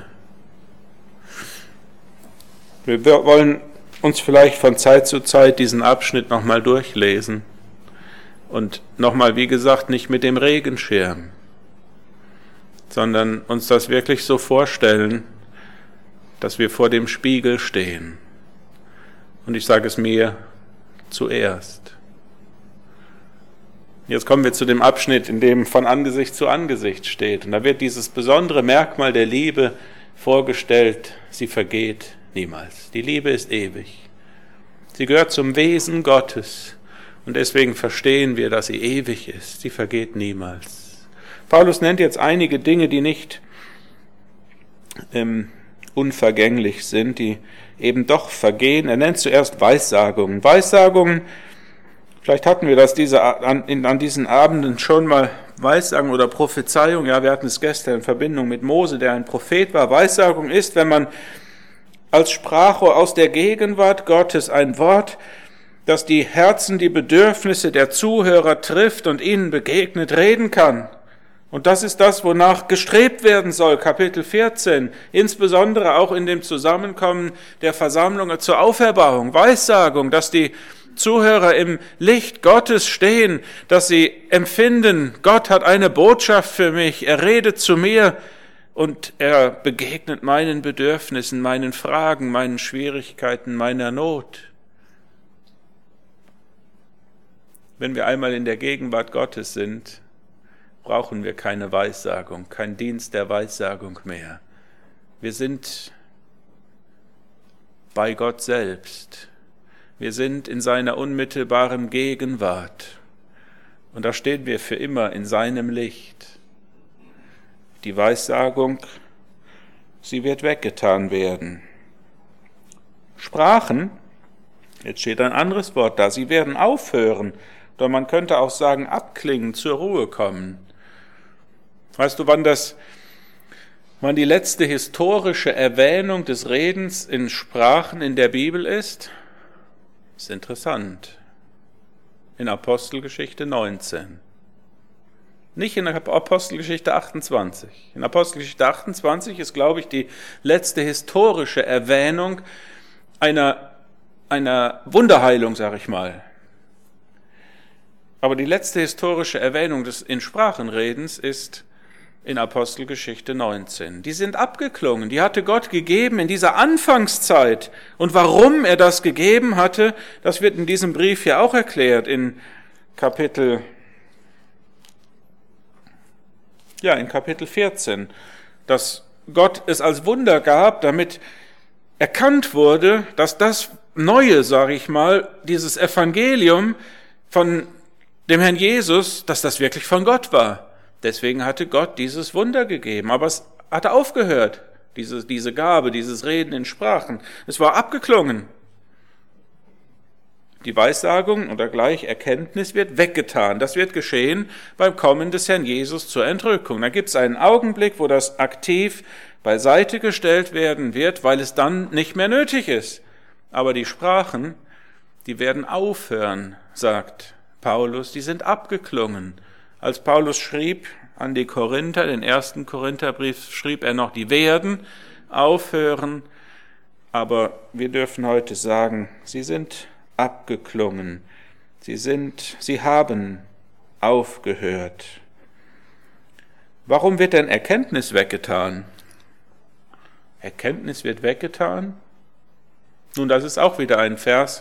Wir wollen uns vielleicht von Zeit zu Zeit diesen Abschnitt nochmal durchlesen und nochmal, wie gesagt, nicht mit dem Regenschirm, sondern uns das wirklich so vorstellen, dass wir vor dem Spiegel stehen. Und ich sage es mir zuerst. Jetzt kommen wir zu dem Abschnitt, in dem von Angesicht zu Angesicht steht. Und da wird dieses besondere Merkmal der Liebe vorgestellt: sie vergeht niemals. Die Liebe ist ewig. Sie gehört zum Wesen Gottes. Und deswegen verstehen wir, dass sie ewig ist. Sie vergeht niemals. Paulus nennt jetzt einige Dinge, die nicht ähm, unvergänglich sind, die eben doch vergehen. Er nennt zuerst Weissagungen. Weissagungen, vielleicht hatten wir das diese, an, in, an diesen Abenden schon mal, Weissagung oder Prophezeiung. Ja, wir hatten es gestern in Verbindung mit Mose, der ein Prophet war. Weissagung ist, wenn man als Sprachrohr aus der Gegenwart Gottes ein Wort, das die Herzen, die Bedürfnisse der Zuhörer trifft und ihnen begegnet, reden kann. Und das ist das, wonach gestrebt werden soll, Kapitel vierzehn, insbesondere auch in dem Zusammenkommen der Versammlungen zur Auferbauung, Weissagung, dass die Zuhörer im Licht Gottes stehen, dass sie empfinden, Gott hat eine Botschaft für mich, er redet zu mir und er begegnet meinen Bedürfnissen, meinen Fragen, meinen Schwierigkeiten, meiner Not. Wenn wir einmal in der Gegenwart Gottes sind, brauchen wir keine Weissagung, kein Dienst der Weissagung mehr. Wir sind bei Gott selbst. Wir sind in seiner unmittelbaren Gegenwart. Und da stehen wir für immer in seinem Licht. Die Weissagung, sie wird weggetan werden. Sprachen, jetzt steht ein anderes Wort da, sie werden aufhören. Oder man könnte auch sagen, abklingen, zur Ruhe kommen. Weißt du, wann das, wann die letzte historische Erwähnung des Redens in Sprachen in der Bibel ist? Das ist interessant. In Apostelgeschichte neunzehn. Nicht in der Apostelgeschichte achtundzwanzig. In Apostelgeschichte achtundzwanzig ist, glaube ich, die letzte historische Erwähnung einer, einer Wunderheilung, sage ich mal. Aber die letzte historische Erwähnung des in Sprachenredens ist in Apostelgeschichte neunzehn. Die sind abgeklungen, die hatte Gott gegeben in dieser Anfangszeit. Und warum er das gegeben hatte, das wird in diesem Brief ja auch erklärt, in Kapitel, ja, in Kapitel vierzehn, dass Gott es als Wunder gab, damit erkannt wurde, dass das Neue, sage ich mal, dieses Evangelium von dem Herrn Jesus, dass das wirklich von Gott war. Deswegen hatte Gott dieses Wunder gegeben. Aber es hatte aufgehört, diese, diese Gabe, dieses Reden in Sprachen. Es war abgeklungen. Die Weissagung oder gleich Erkenntnis wird weggetan. Das wird geschehen beim Kommen des Herrn Jesus zur Entrückung. Da gibt es einen Augenblick, wo das aktiv beiseite gestellt werden wird, weil es dann nicht mehr nötig ist. Aber die Sprachen, die werden aufhören, sagt Paulus, die sind abgeklungen. Als Paulus schrieb an die Korinther, den ersten Korintherbrief, schrieb er noch, die werden aufhören, aber wir dürfen heute sagen, sie sind abgeklungen. Sie sind, sie haben aufgehört. Warum wird denn Erkenntnis weggetan? Erkenntnis wird weggetan? Nun, das ist auch wieder ein Vers,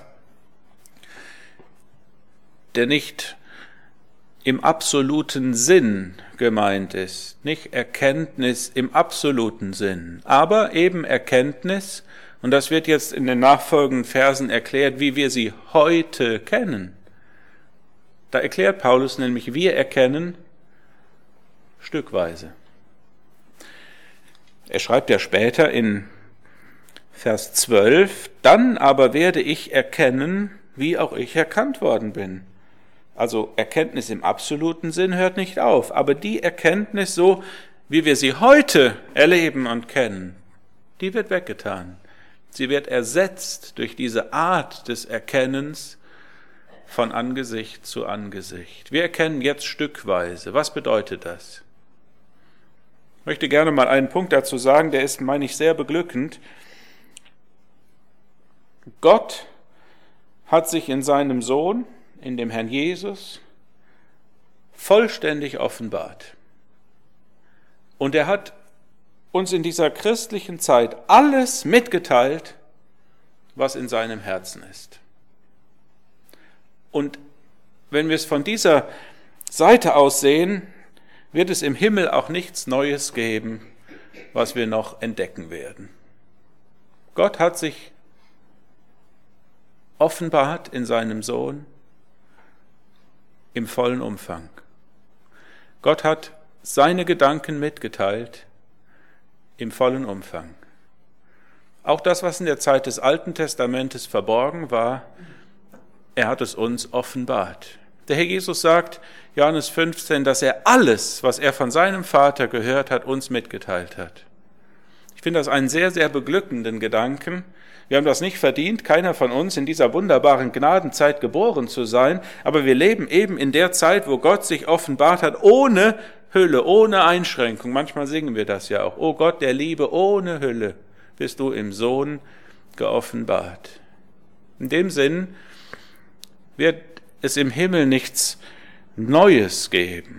der nicht im absoluten Sinn gemeint ist, nicht Erkenntnis im absoluten Sinn, aber eben Erkenntnis, und das wird jetzt in den nachfolgenden Versen erklärt, wie wir sie heute kennen. Da erklärt Paulus nämlich, wir erkennen stückweise. Er schreibt ja später in Vers zwölf, dann aber werde ich erkennen, wie auch ich erkannt worden bin. Also Erkenntnis im absoluten Sinn hört nicht auf, aber die Erkenntnis so, wie wir sie heute erleben und kennen, die wird weggetan. Sie wird ersetzt durch diese Art des Erkennens von Angesicht zu Angesicht. Wir erkennen jetzt stückweise. Was bedeutet das? Ich möchte gerne mal einen Punkt dazu sagen, der ist, meine ich, sehr beglückend. Gott hat sich in seinem Sohn, in dem Herrn Jesus, vollständig offenbart. Und er hat uns in dieser christlichen Zeit alles mitgeteilt, was in seinem Herzen ist. Und wenn wir es von dieser Seite aus sehen, wird es im Himmel auch nichts Neues geben, was wir noch entdecken werden. Gott hat sich offenbart in seinem Sohn im vollen Umfang. Gott hat seine Gedanken mitgeteilt im vollen Umfang. Auch das, was in der Zeit des Alten Testamentes verborgen war, er hat es uns offenbart. Der Herr Jesus sagt, Johannes fünfzehn, dass er alles, was er von seinem Vater gehört hat, uns mitgeteilt hat. Ich finde das einen sehr, sehr beglückenden Gedanken. Wir haben das nicht verdient, keiner von uns in dieser wunderbaren Gnadenzeit geboren zu sein, aber wir leben eben in der Zeit, wo Gott sich offenbart hat, ohne Hülle, ohne Einschränkung. Manchmal singen wir das ja auch. O Gott der Liebe, ohne Hülle bist du im Sohn geoffenbart. In dem Sinn wird es im Himmel nichts Neues geben.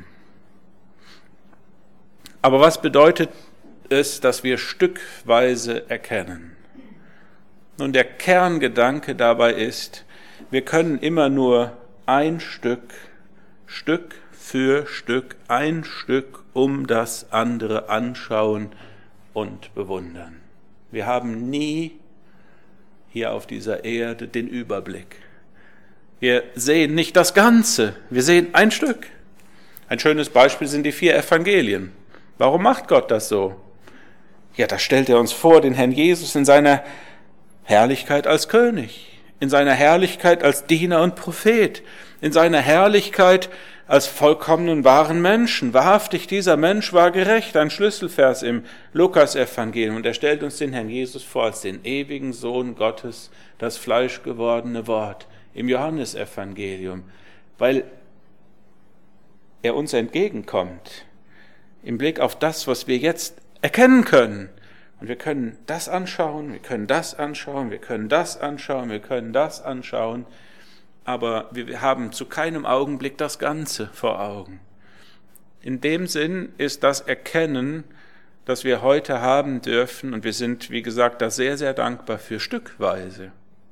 Aber was bedeutet es, dass wir stückweise erkennen? Nun, der Kerngedanke dabei ist, wir können immer nur ein Stück, Stück für Stück, ein Stück um das andere anschauen und bewundern. Wir haben nie hier auf dieser Erde den Überblick. Wir sehen nicht das Ganze, wir sehen ein Stück. Ein schönes Beispiel sind die vier Evangelien. Warum macht Gott das so? Ja, da stellt er uns vor, den Herrn Jesus in seiner Herrlichkeit als König, in seiner Herrlichkeit als Diener und Prophet, in seiner Herrlichkeit als vollkommenen wahren Menschen. Wahrhaftig, dieser Mensch war gerecht, ein Schlüsselvers im Lukas-Evangelium. Und er stellt uns den Herrn Jesus vor als den ewigen Sohn Gottes, das fleischgewordene Wort im Johannesevangelium, weil er uns entgegenkommt im Blick auf das, was wir jetzt erkennen können. Und wir können das anschauen, wir können das anschauen, wir können das anschauen, wir können das anschauen, aber wir haben zu keinem Augenblick das Ganze vor Augen. In dem Sinn ist das Erkennen, das wir heute haben dürfen, und wir sind, wie gesagt, da sehr, sehr dankbar für, stückweise.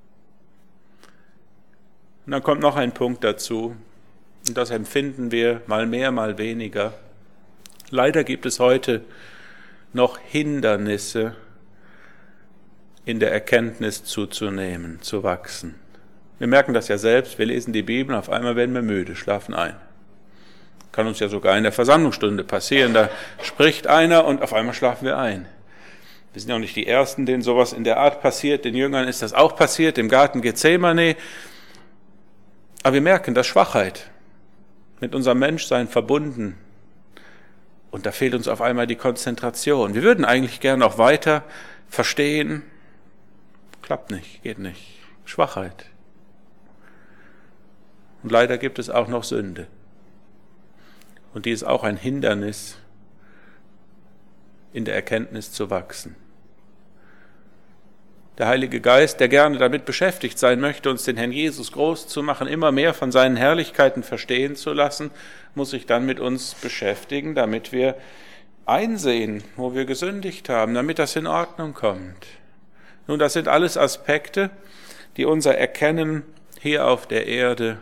Und dann kommt noch ein Punkt dazu, und das empfinden wir mal mehr, mal weniger. Leider gibt es heute noch Hindernisse in der Erkenntnis zuzunehmen, zu wachsen. Wir merken das ja selbst, wir lesen die Bibel, auf einmal werden wir müde, schlafen ein. Kann uns ja sogar in der Versammlungsstunde passieren, da spricht einer und auf einmal schlafen wir ein. Wir sind ja auch nicht die Ersten, denen sowas in der Art passiert, den Jüngern ist das auch passiert, im Garten Gethsemane. Aber wir merken, dass Schwachheit mit unserem Menschsein verbunden. Und da fehlt uns auf einmal die Konzentration. Wir würden eigentlich gerne noch weiter verstehen. Klappt nicht, geht nicht. Schwachheit. Und leider gibt es auch noch Sünde. Und die ist auch ein Hindernis, in der Erkenntnis zu wachsen. Der Heilige Geist, der gerne damit beschäftigt sein möchte, uns den Herrn Jesus groß zu machen, immer mehr von seinen Herrlichkeiten verstehen zu lassen, muss sich dann mit uns beschäftigen, damit wir einsehen, wo wir gesündigt haben, damit das in Ordnung kommt. Nun, das sind alles Aspekte, die unser Erkennen hier auf der Erde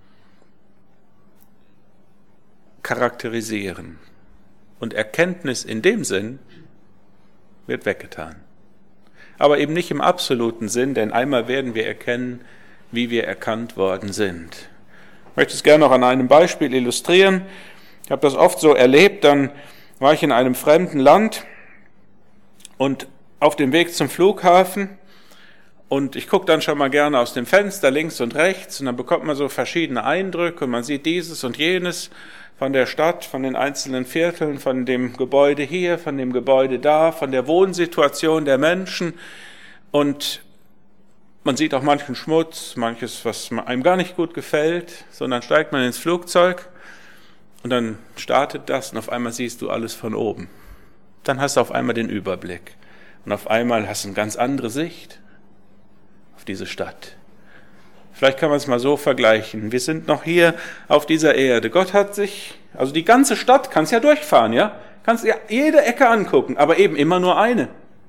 charakterisieren. Und Erkenntnis in dem Sinn wird weggetan. Aber eben nicht im absoluten Sinn, denn einmal werden wir erkennen, wie wir erkannt worden sind. Ich möchte es gerne noch an einem Beispiel illustrieren. Ich habe das oft so erlebt, dann war ich in einem fremden Land und auf dem Weg zum Flughafen und ich gucke dann schon mal gerne aus dem Fenster links und rechts und dann bekommt man so verschiedene Eindrücke und man sieht dieses und jenes von der Stadt, von den einzelnen Vierteln, von dem Gebäude hier, von dem Gebäude da, von der Wohnsituation der Menschen und man sieht auch manchen Schmutz, manches, was einem gar nicht gut gefällt, sondern steigt man ins Flugzeug und dann startet das und auf einmal siehst du alles von oben. Dann hast du auf einmal den Überblick und auf einmal hast du eine ganz andere Sicht auf diese Stadt. Vielleicht kann man es mal so vergleichen. Wir sind noch hier auf dieser Erde. Gott hat sich, also die ganze Stadt kannst ja durchfahren, ja? Kannst ja jede Ecke angucken, aber eben immer nur eine.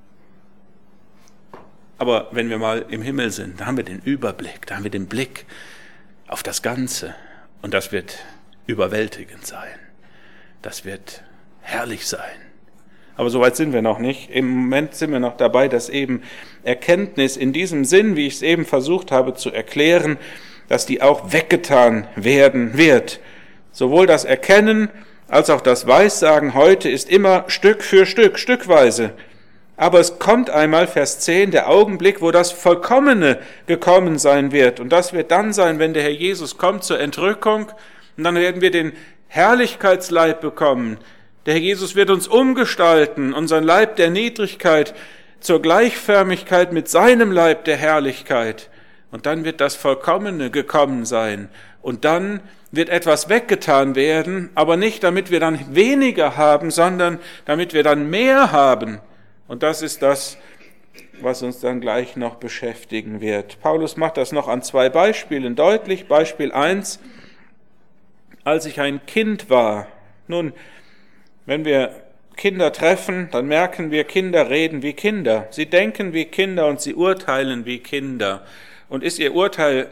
Aber wenn wir mal im Himmel sind, da haben wir den Überblick, da haben wir den Blick auf das Ganze. Und das wird überwältigend sein. Das wird herrlich sein. Aber so weit sind wir noch nicht. Im Moment sind wir noch dabei, dass eben Erkenntnis in diesem Sinn, wie ich es eben versucht habe zu erklären, dass die auch weggetan werden wird. Sowohl das Erkennen als auch das Weissagen heute ist immer Stück für Stück, stückweise. Aber es kommt einmal, Vers zehn, der Augenblick, wo das Vollkommene gekommen sein wird. Und das wird dann sein, wenn der Herr Jesus kommt zur Entrückung. Und dann werden wir den Herrlichkeitsleib bekommen. Der Herr Jesus wird uns umgestalten, unseren Leib der Niedrigkeit zur Gleichförmigkeit mit seinem Leib der Herrlichkeit. Und dann wird das Vollkommene gekommen sein. Und dann wird etwas weggetan werden, aber nicht damit wir dann weniger haben, sondern damit wir dann mehr haben. Und das ist das, was uns dann gleich noch beschäftigen wird. Paulus macht das noch an zwei Beispielen deutlich. Beispiel eins, als ich ein Kind war. Nun, wenn wir Kinder treffen, dann merken wir, Kinder reden wie Kinder. Sie denken wie Kinder und sie urteilen wie Kinder. Und ist ihr Urteil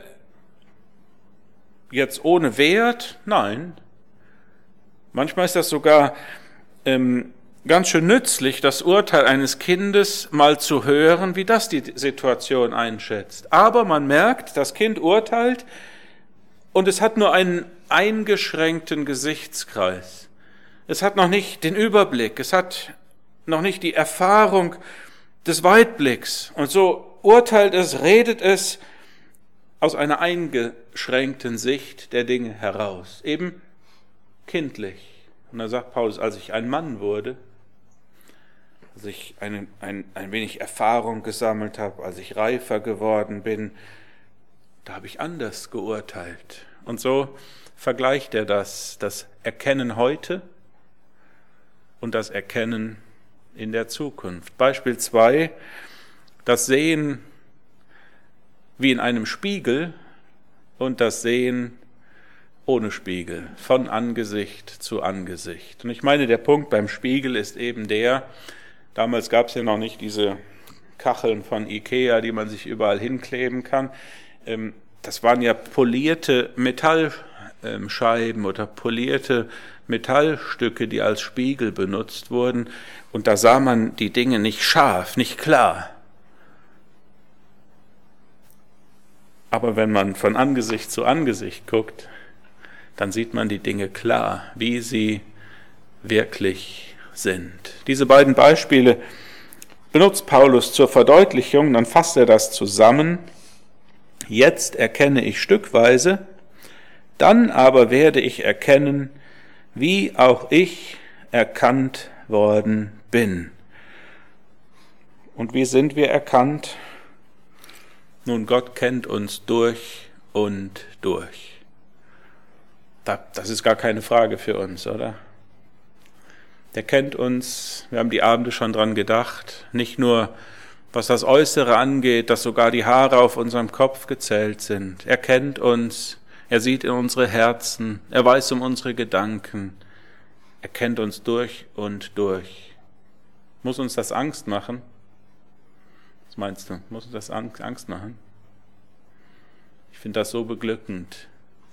jetzt ohne Wert? Nein. Manchmal ist das sogar ähm, ganz schön nützlich, das Urteil eines Kindes mal zu hören, wie das die Situation einschätzt. Aber man merkt, das Kind urteilt und es hat nur einen eingeschränkten Gesichtskreis. Es hat noch nicht den Überblick, es hat noch nicht die Erfahrung des Weitblicks. Und so urteilt es, redet es aus einer eingeschränkten Sicht der Dinge heraus, eben kindlich. Und da sagt Paulus, als ich ein Mann wurde, als ich ein, ein, ein wenig Erfahrung gesammelt habe, als ich reifer geworden bin, da habe ich anders geurteilt. Und so vergleicht er das, das Erkennen heute und das Erkennen in der Zukunft. Beispiel zwei, das Sehen wie in einem Spiegel und das Sehen ohne Spiegel, von Angesicht zu Angesicht. Und ich meine, der Punkt beim Spiegel ist eben der, damals gab es ja noch nicht diese Kacheln von Ikea, die man sich überall hinkleben kann. Das waren ja polierte Metallscheiben oder polierte Metallstücke, die als Spiegel benutzt wurden. Und da sah man die Dinge nicht scharf, nicht klar. Aber wenn man von Angesicht zu Angesicht guckt, dann sieht man die Dinge klar, wie sie wirklich sind. Diese beiden Beispiele benutzt Paulus zur Verdeutlichung, dann fasst er das zusammen. Jetzt erkenne ich stückweise, dann aber werde ich erkennen, wie auch ich erkannt worden bin. Und wie sind wir erkannt? Nun, Gott kennt uns durch und durch. Das ist gar keine Frage für uns, oder? Der kennt uns, wir haben die Abende schon dran gedacht, nicht nur was das Äußere angeht, dass sogar die Haare auf unserem Kopf gezählt sind. Er kennt uns, er sieht in unsere Herzen, er weiß um unsere Gedanken, er kennt uns durch und durch. Muss uns das Angst machen? Was meinst du? Muss uns das Angst machen? Ich finde das so beglückend.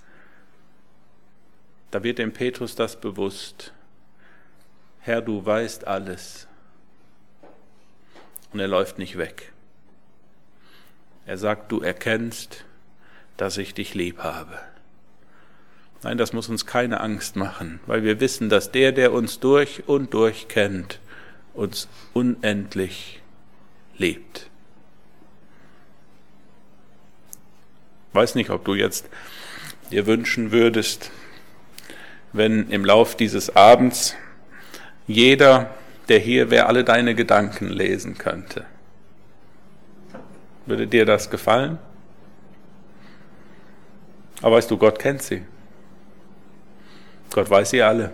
Da wird dem Petrus das bewusst. Herr, du weißt alles. Und er läuft nicht weg. Er sagt, du erkennst, dass ich dich lieb habe. Nein, das muss uns keine Angst machen, weil wir wissen, dass der, der uns durch und durch kennt, uns unendlich liebt. Ich weiß nicht, ob du jetzt dir wünschen würdest, wenn im Lauf dieses Abends jeder, der hier wäre, alle deine Gedanken lesen könnte. Würde dir das gefallen? Aber weißt du, Gott kennt sie. Gott weiß sie alle.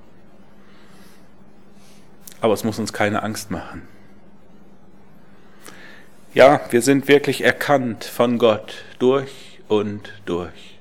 Aber es muss uns keine Angst machen. Ja, wir sind wirklich erkannt von Gott durch und durch.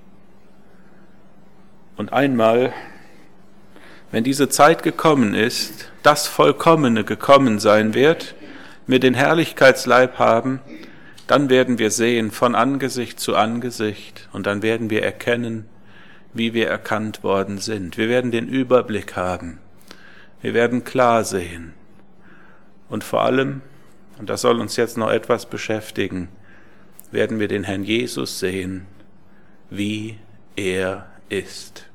Und einmal, wenn diese Zeit gekommen ist, das Vollkommene gekommen sein wird, wir den Herrlichkeitsleib haben, dann werden wir sehen von Angesicht zu Angesicht und dann werden wir erkennen, wie wir erkannt worden sind. Wir werden den Überblick haben. Wir werden klar sehen. Und vor allem, und das soll uns jetzt noch etwas beschäftigen, werden wir den Herrn Jesus sehen, wie er ist.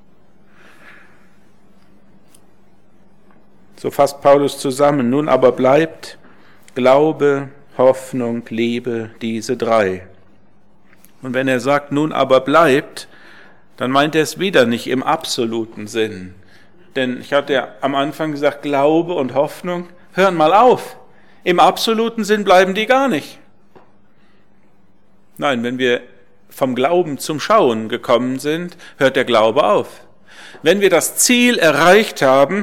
So fasst Paulus zusammen. Nun aber bleibt Glaube, Hoffnung, Liebe, diese drei. Und wenn er sagt, nun aber bleibt, dann meint er es wieder nicht im absoluten Sinn. Denn ich hatte ja am Anfang gesagt, Glaube und Hoffnung hören mal auf. Im absoluten Sinn bleiben die gar nicht. Nein, wenn wir vom Glauben zum Schauen gekommen sind, hört der Glaube auf. Wenn wir das Ziel erreicht haben,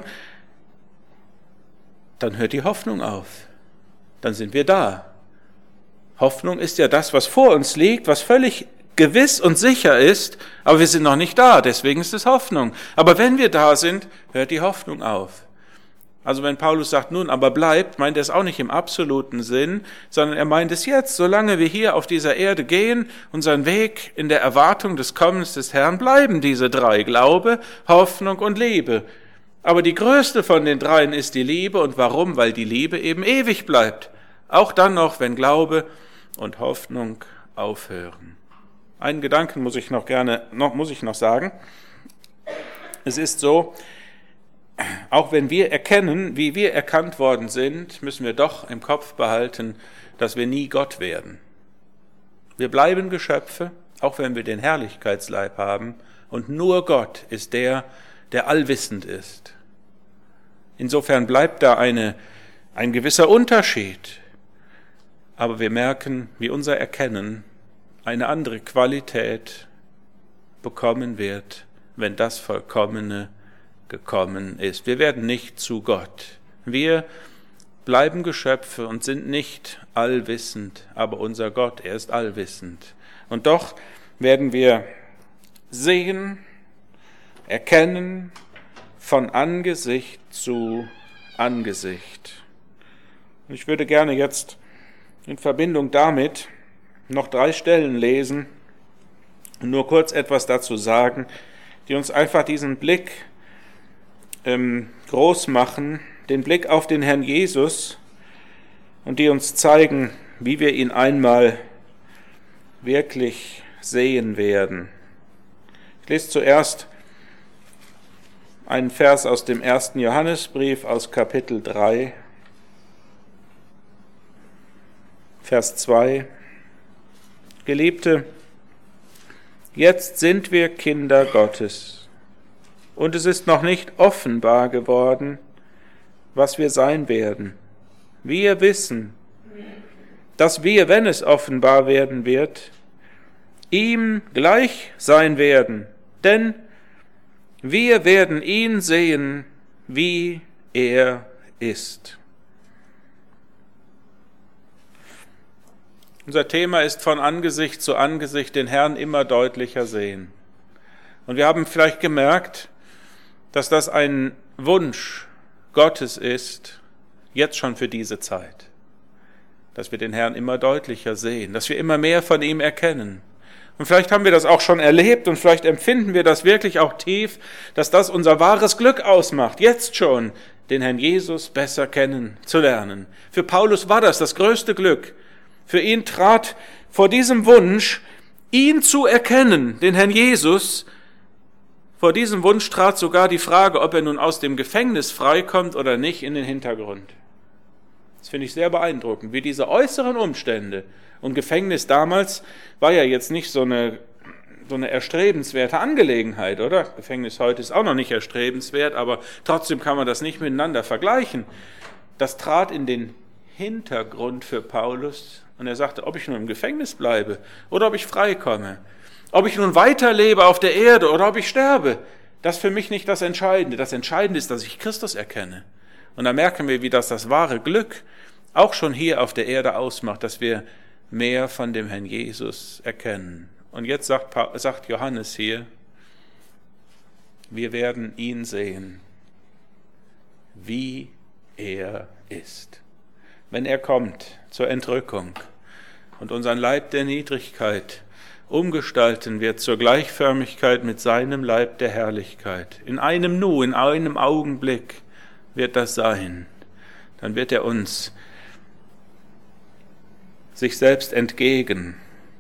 dann hört die Hoffnung auf. Dann sind wir da. Hoffnung ist ja das, was vor uns liegt, was völlig gewiss und sicher ist, aber wir sind noch nicht da, deswegen ist es Hoffnung. Aber wenn wir da sind, hört die Hoffnung auf. Also wenn Paulus sagt, nun aber bleibt, meint er es auch nicht im absoluten Sinn, sondern er meint es jetzt, solange wir hier auf dieser Erde gehen, unseren Weg in der Erwartung des Kommens des Herrn, bleiben diese drei, Glaube, Hoffnung und Liebe. Aber die größte von den dreien ist die Liebe. Und warum? Weil die Liebe eben ewig bleibt. Auch dann noch, wenn Glaube und Hoffnung aufhören. Einen Gedanken muss ich noch gerne, noch, muss ich noch sagen. Es ist so, auch wenn wir erkennen, wie wir erkannt worden sind, müssen wir doch im Kopf behalten, dass wir nie Gott werden. Wir bleiben Geschöpfe, auch wenn wir den Herrlichkeitsleib haben. Und nur Gott ist der, der allwissend ist. Insofern bleibt da eine, ein gewisser Unterschied. Aber wir merken, wie unser Erkennen eine andere Qualität bekommen wird, wenn das Vollkommene gekommen ist. Wir werden nicht zu Gott. Wir bleiben Geschöpfe und sind nicht allwissend, aber unser Gott, er ist allwissend. Und doch werden wir sehen, erkennen, von Angesicht zu Angesicht. Und ich würde gerne jetzt in Verbindung damit noch drei Stellen lesen und nur kurz etwas dazu sagen, die uns einfach diesen Blick ähm, groß machen, den Blick auf den Herrn Jesus und die uns zeigen, wie wir ihn einmal wirklich sehen werden. Ich lese zuerst einen Vers aus dem ersten Johannesbrief aus Kapitel drei, Vers zwei. Geliebte, jetzt sind wir Kinder Gottes und es ist noch nicht offenbar geworden, was wir sein werden. Wir wissen, dass wir, wenn es offenbar werden wird, ihm gleich sein werden, denn wir werden ihn sehen, wie er ist. Unser Thema ist von Angesicht zu Angesicht den Herrn immer deutlicher sehen. Und wir haben vielleicht gemerkt, dass das ein Wunsch Gottes ist, jetzt schon für diese Zeit. Dass wir den Herrn immer deutlicher sehen, dass wir immer mehr von ihm erkennen. Und vielleicht haben wir das auch schon erlebt und vielleicht empfinden wir das wirklich auch tief, dass das unser wahres Glück ausmacht, jetzt schon den Herrn Jesus besser kennenzulernen. Für Paulus war das das größte Glück. Für ihn trat vor diesem Wunsch, ihn zu erkennen, den Herrn Jesus, vor diesem Wunsch trat sogar die Frage, ob er nun aus dem Gefängnis freikommt oder nicht, in den Hintergrund. Das finde ich sehr beeindruckend, wie diese äußeren Umstände, und Gefängnis damals war ja jetzt nicht so eine, so eine erstrebenswerte Angelegenheit, oder? Gefängnis heute ist auch noch nicht erstrebenswert, aber trotzdem kann man das nicht miteinander vergleichen. Das trat in den Hintergrund für Paulus und er sagte, ob ich nun im Gefängnis bleibe oder ob ich freikomme, ob ich nun weiterlebe auf der Erde oder ob ich sterbe, das ist für mich nicht das Entscheidende. Das Entscheidende ist, dass ich Christus erkenne. Und da merken wir, wie das das wahre Glück auch schon hier auf der Erde ausmacht, dass wir mehr von dem Herrn Jesus erkennen. Und jetzt sagt, sagt Johannes hier, wir werden ihn sehen, wie er ist. Wenn er kommt zur Entrückung und unseren Leib der Niedrigkeit umgestalten wird zur Gleichförmigkeit mit seinem Leib der Herrlichkeit, in einem Nu, in einem Augenblick wird das sein, dann wird er uns sich selbst entgegen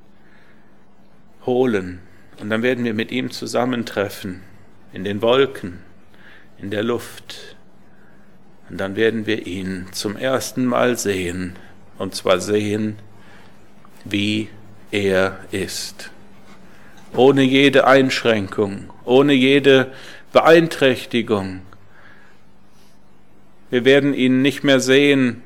holen und dann werden wir mit ihm zusammentreffen in den Wolken, in der Luft und dann werden wir ihn zum ersten Mal sehen und zwar sehen, wie er ist. Ohne jede Einschränkung, ohne jede Beeinträchtigung. Wir werden ihn nicht mehr sehen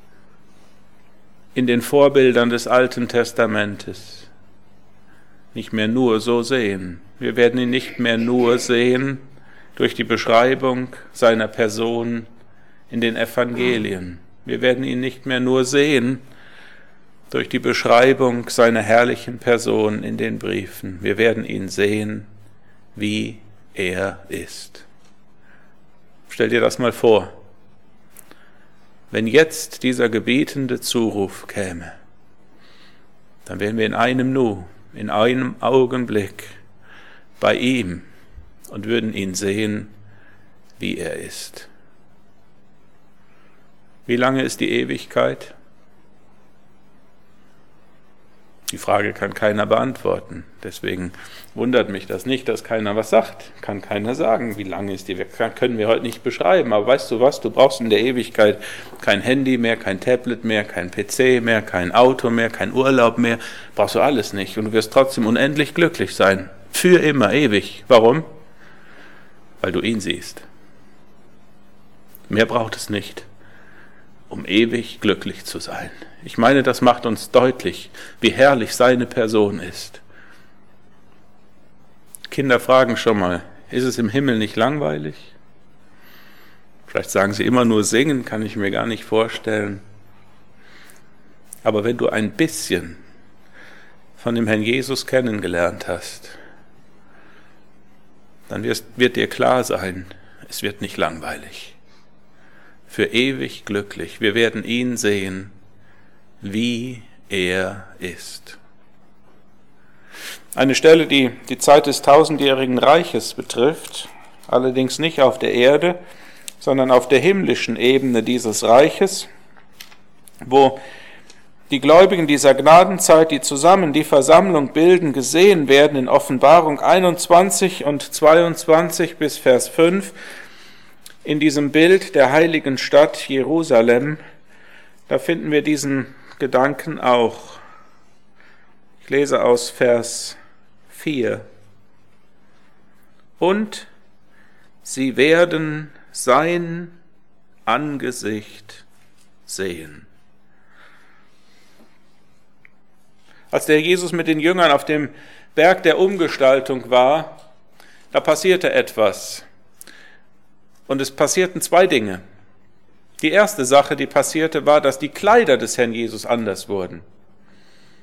in den Vorbildern des Alten Testamentes. Nicht mehr nur so sehen. Wir werden ihn nicht mehr nur sehen durch die Beschreibung seiner Person in den Evangelien. Wir werden ihn nicht mehr nur sehen durch die Beschreibung seiner herrlichen Person in den Briefen. Wir werden ihn sehen, wie er ist. Stell dir das mal vor. Wenn jetzt dieser gebietende Zuruf käme, dann wären wir in einem Nu, in einem Augenblick bei ihm und würden ihn sehen, wie er ist. Wie lange ist die Ewigkeit? Die Frage kann keiner beantworten. Deswegen wundert mich das nicht, dass keiner was sagt. Kann keiner sagen, wie lange ist die weg. Können wir heute nicht beschreiben. Aber weißt du was? Du brauchst in der Ewigkeit kein Handy mehr, kein Tablet mehr, kein P C mehr, kein Auto mehr, kein Urlaub mehr. Brauchst du alles nicht. Und du wirst trotzdem unendlich glücklich sein. Für immer, ewig. Warum? Weil du ihn siehst. Mehr braucht es nicht, um ewig glücklich zu sein. Ich meine, das macht uns deutlich, wie herrlich seine Person ist. Kinder fragen schon mal, ist es im Himmel nicht langweilig? Vielleicht sagen sie immer nur singen, kann ich mir gar nicht vorstellen. Aber wenn du ein bisschen von dem Herrn Jesus kennengelernt hast, dann wirst, wird dir klar sein, es wird nicht langweilig. Für ewig glücklich. Wir werden ihn sehen, wie er ist. Eine Stelle, die die Zeit des tausendjährigen Reiches betrifft, allerdings nicht auf der Erde, sondern auf der himmlischen Ebene dieses Reiches, wo die Gläubigen dieser Gnadenzeit, die zusammen die Versammlung bilden, gesehen werden in Offenbarung einundzwanzig und zweiundzwanzig bis Vers fünf, in diesem Bild der heiligen Stadt Jerusalem, da finden wir diesen Gedanken auch. Ich lese aus Vers vier. Und sie werden sein Angesicht sehen. Als der Jesus mit den Jüngern auf dem Berg der Umgestaltung war, da passierte etwas. Und es passierten zwei Dinge. Die erste Sache, die passierte, war, dass die Kleider des Herrn Jesus anders wurden.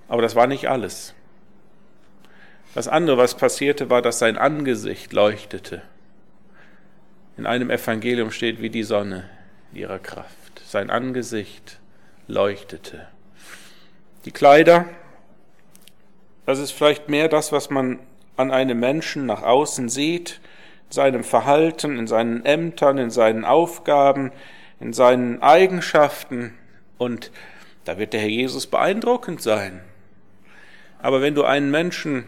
Aber das war nicht alles. Das andere, was passierte, war, dass sein Angesicht leuchtete. In einem Evangelium steht wie die Sonne in ihrer Kraft. Sein Angesicht leuchtete. Die Kleider, das ist vielleicht mehr das, was man an einem Menschen nach außen sieht, in seinem Verhalten, in seinen Ämtern, in seinen Aufgaben, in seinen Eigenschaften. Und da wird der Herr Jesus beeindruckend sein. Aber wenn du einen Menschen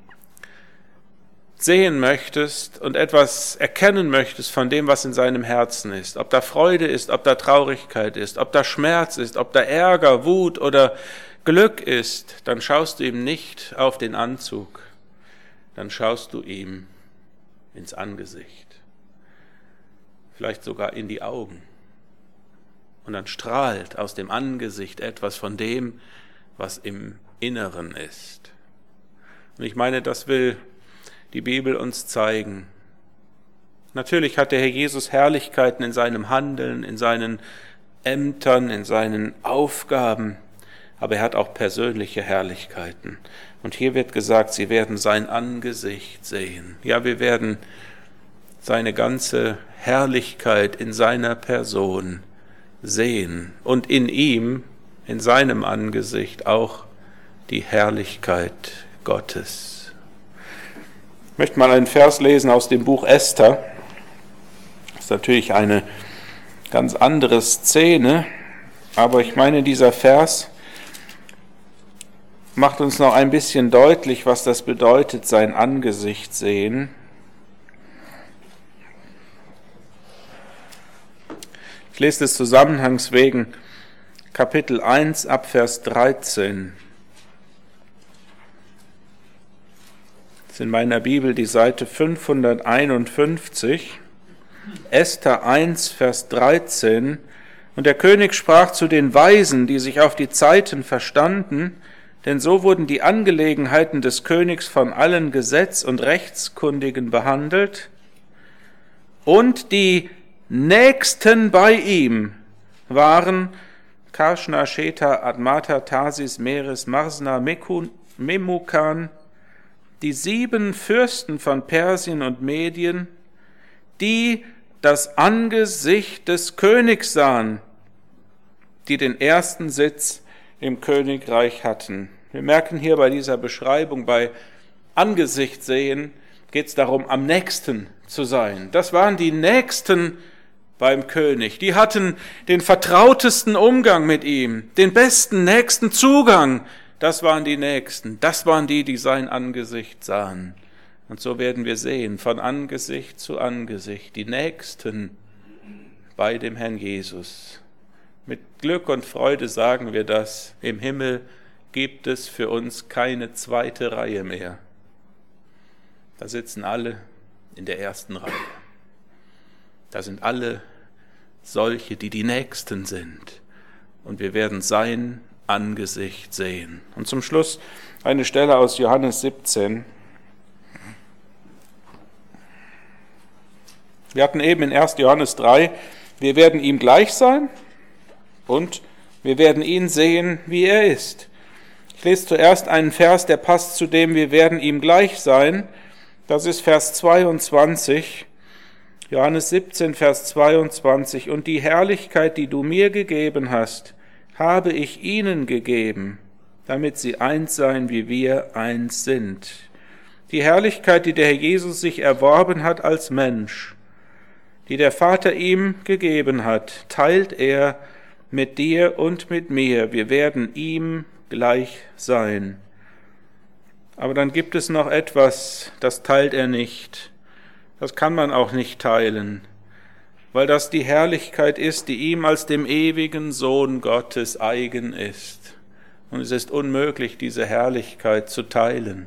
sehen möchtest und etwas erkennen möchtest von dem, was in seinem Herzen ist, ob da Freude ist, ob da Traurigkeit ist, ob da Schmerz ist, ob da Ärger, Wut oder Glück ist, dann schaust du ihm nicht auf den Anzug, dann schaust du ihm ins Angesicht, vielleicht sogar in die Augen. Und dann strahlt aus dem Angesicht etwas von dem, was im Inneren ist. Und ich meine, das will die Bibel uns zeigen. Natürlich hat der Herr Jesus Herrlichkeiten in seinem Handeln, in seinen Ämtern, in seinen Aufgaben, aber er hat auch persönliche Herrlichkeiten. Und hier wird gesagt, sie werden sein Angesicht sehen. Ja, wir werden seine ganze Herrlichkeit in seiner Person sehen und in ihm, in seinem Angesicht auch die Herrlichkeit Gottes. Ich möchte mal einen Vers lesen aus dem Buch Esther. Das ist natürlich eine ganz andere Szene, aber ich meine, dieser Vers macht uns noch ein bisschen deutlich, was das bedeutet, sein Angesicht sehen. Ich lese des Zusammenhangs wegen Kapitel eins ab Vers dreizehn. Das ist in meiner Bibel die Seite fünfhunderteinundfünfzig. Esther eins, Vers dreizehn. Und der König sprach zu den Weisen, die sich auf die Zeiten verstanden, denn so wurden die Angelegenheiten des Königs von allen Gesetz- und Rechtskundigen behandelt, und die Nächsten bei ihm waren Karschna, Sheta, Admata, Tarsis, Meres, Marsna, Memukan, die sieben Fürsten von Persien und Medien, die das Angesicht des Königs sahen, die den ersten Sitz im Königreich hatten. Wir merken hier bei dieser Beschreibung, bei Angesicht sehen, geht es darum, am nächsten zu sein. Das waren die Nächsten beim König. Die hatten den vertrautesten Umgang mit ihm, den besten, nächsten Zugang. Das waren die Nächsten. Das waren die, die sein Angesicht sahen. Und so werden wir sehen, von Angesicht zu Angesicht, die Nächsten bei dem Herrn Jesus. Mit Glück und Freude sagen wir das, im Himmel gibt es für uns keine zweite Reihe mehr. Da sitzen alle in der ersten Reihe. Da sind alle solche, die die Nächsten sind. Und wir werden sein Angesicht sehen. Und zum Schluss eine Stelle aus Johannes siebzehn. Wir hatten eben in erster Johannes drei, wir werden ihm gleich sein und wir werden ihn sehen, wie er ist. Ich lese zuerst einen Vers, der passt zu dem, wir werden ihm gleich sein. Das ist Vers zweiundzwanzig, Johannes siebzehn, Vers zweiundzwanzig. Und die Herrlichkeit, die du mir gegeben hast, habe ich ihnen gegeben, damit sie eins seien, wie wir eins sind. Die Herrlichkeit, die der Herr Jesus sich erworben hat als Mensch, die der Vater ihm gegeben hat, teilt er mit dir und mit mir. Wir werden ihm gleich sein. Aber dann gibt es noch etwas, das teilt er nicht. Das kann man auch nicht teilen, weil das die Herrlichkeit ist, die ihm als dem ewigen Sohn Gottes eigen ist. Und es ist unmöglich, diese Herrlichkeit zu teilen.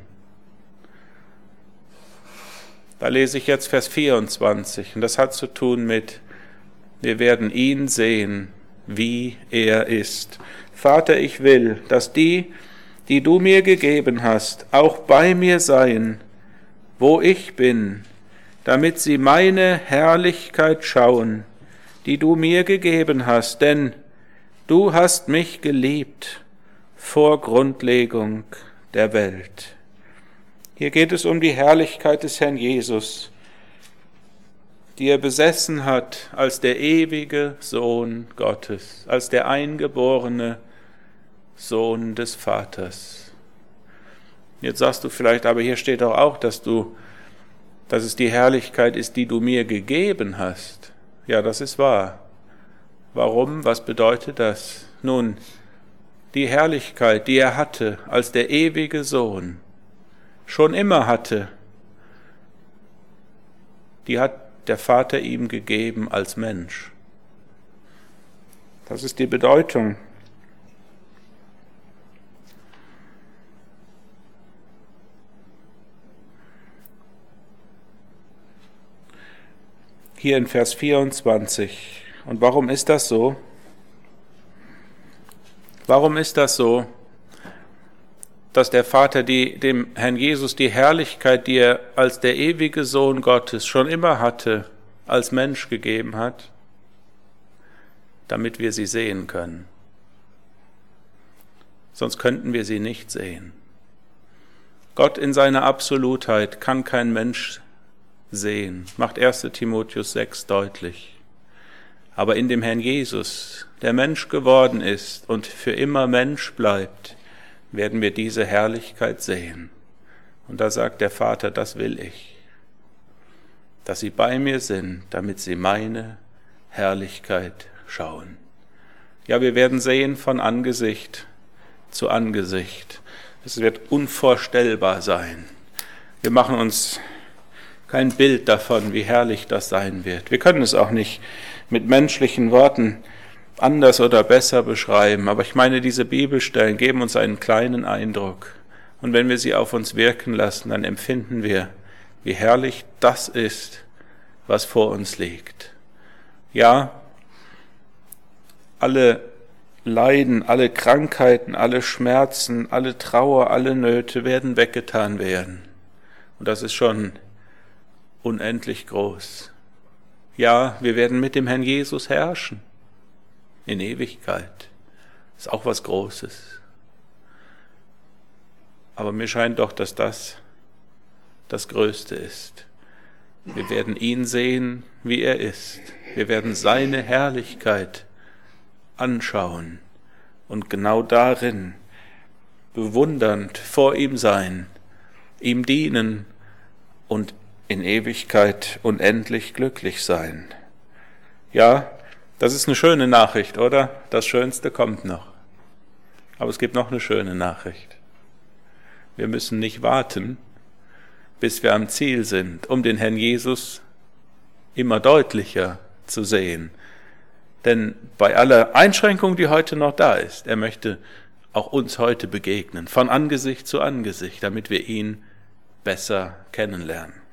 Da lese ich jetzt Vers vierundzwanzig, und das hat zu tun mit, wir werden ihn sehen, wie er ist. Vater, ich will, dass die, die du mir gegeben hast, auch bei mir seien, wo ich bin, damit sie meine Herrlichkeit schauen, die du mir gegeben hast, denn du hast mich geliebt vor Grundlegung der Welt. Hier geht es um die Herrlichkeit des Herrn Jesus, die er besessen hat als der ewige Sohn Gottes, als der eingeborene Sohn des Vaters. Jetzt sagst du vielleicht, aber hier steht doch auch, dass du, dass es die Herrlichkeit ist, die du mir gegeben hast. Ja, das ist wahr. Warum? Was bedeutet das? Nun, die Herrlichkeit, die er hatte als der ewige Sohn, schon immer hatte, die hat der Vater ihm gegeben als Mensch. Das ist die Bedeutung. Hier in Vers vierundzwanzig. Und warum ist das so? Warum ist das so, dass der Vater die, dem Herrn Jesus die Herrlichkeit, die er als der ewige Sohn Gottes schon immer hatte, als Mensch gegeben hat, damit wir sie sehen können? Sonst könnten wir sie nicht sehen. Gott in seiner Absolutheit kann kein Mensch sehen, macht erster Timotheus sechs deutlich. Aber in dem Herrn Jesus, der Mensch geworden ist und für immer Mensch bleibt, werden wir diese Herrlichkeit sehen. Und da sagt der Vater, das will ich, dass sie bei mir sind, damit sie meine Herrlichkeit schauen. Ja, wir werden sehen von Angesicht zu Angesicht. Es wird unvorstellbar sein. Wir machen uns kein Bild davon, wie herrlich das sein wird. Wir können es auch nicht mit menschlichen Worten anders oder besser beschreiben, aber ich meine, diese Bibelstellen geben uns einen kleinen Eindruck. Und wenn wir sie auf uns wirken lassen, dann empfinden wir, wie herrlich das ist, was vor uns liegt. Ja, alle Leiden, alle Krankheiten, alle Schmerzen, alle Trauer, alle Nöte werden weggetan werden. Und das ist schon unendlich groß. Ja, wir werden mit dem Herrn Jesus herrschen in Ewigkeit. Das ist auch was Großes. Aber mir scheint doch, dass das das Größte ist. Wir werden ihn sehen, wie er ist. Wir werden seine Herrlichkeit anschauen und genau darin bewundernd vor ihm sein, ihm dienen und in Ewigkeit unendlich glücklich sein. Ja, das ist eine schöne Nachricht, oder? Das Schönste kommt noch. Aber es gibt noch eine schöne Nachricht. Wir müssen nicht warten, bis wir am Ziel sind, um den Herrn Jesus immer deutlicher zu sehen. Denn bei aller Einschränkung, die heute noch da ist, er möchte auch uns heute begegnen, von Angesicht zu Angesicht, damit wir ihn besser kennenlernen.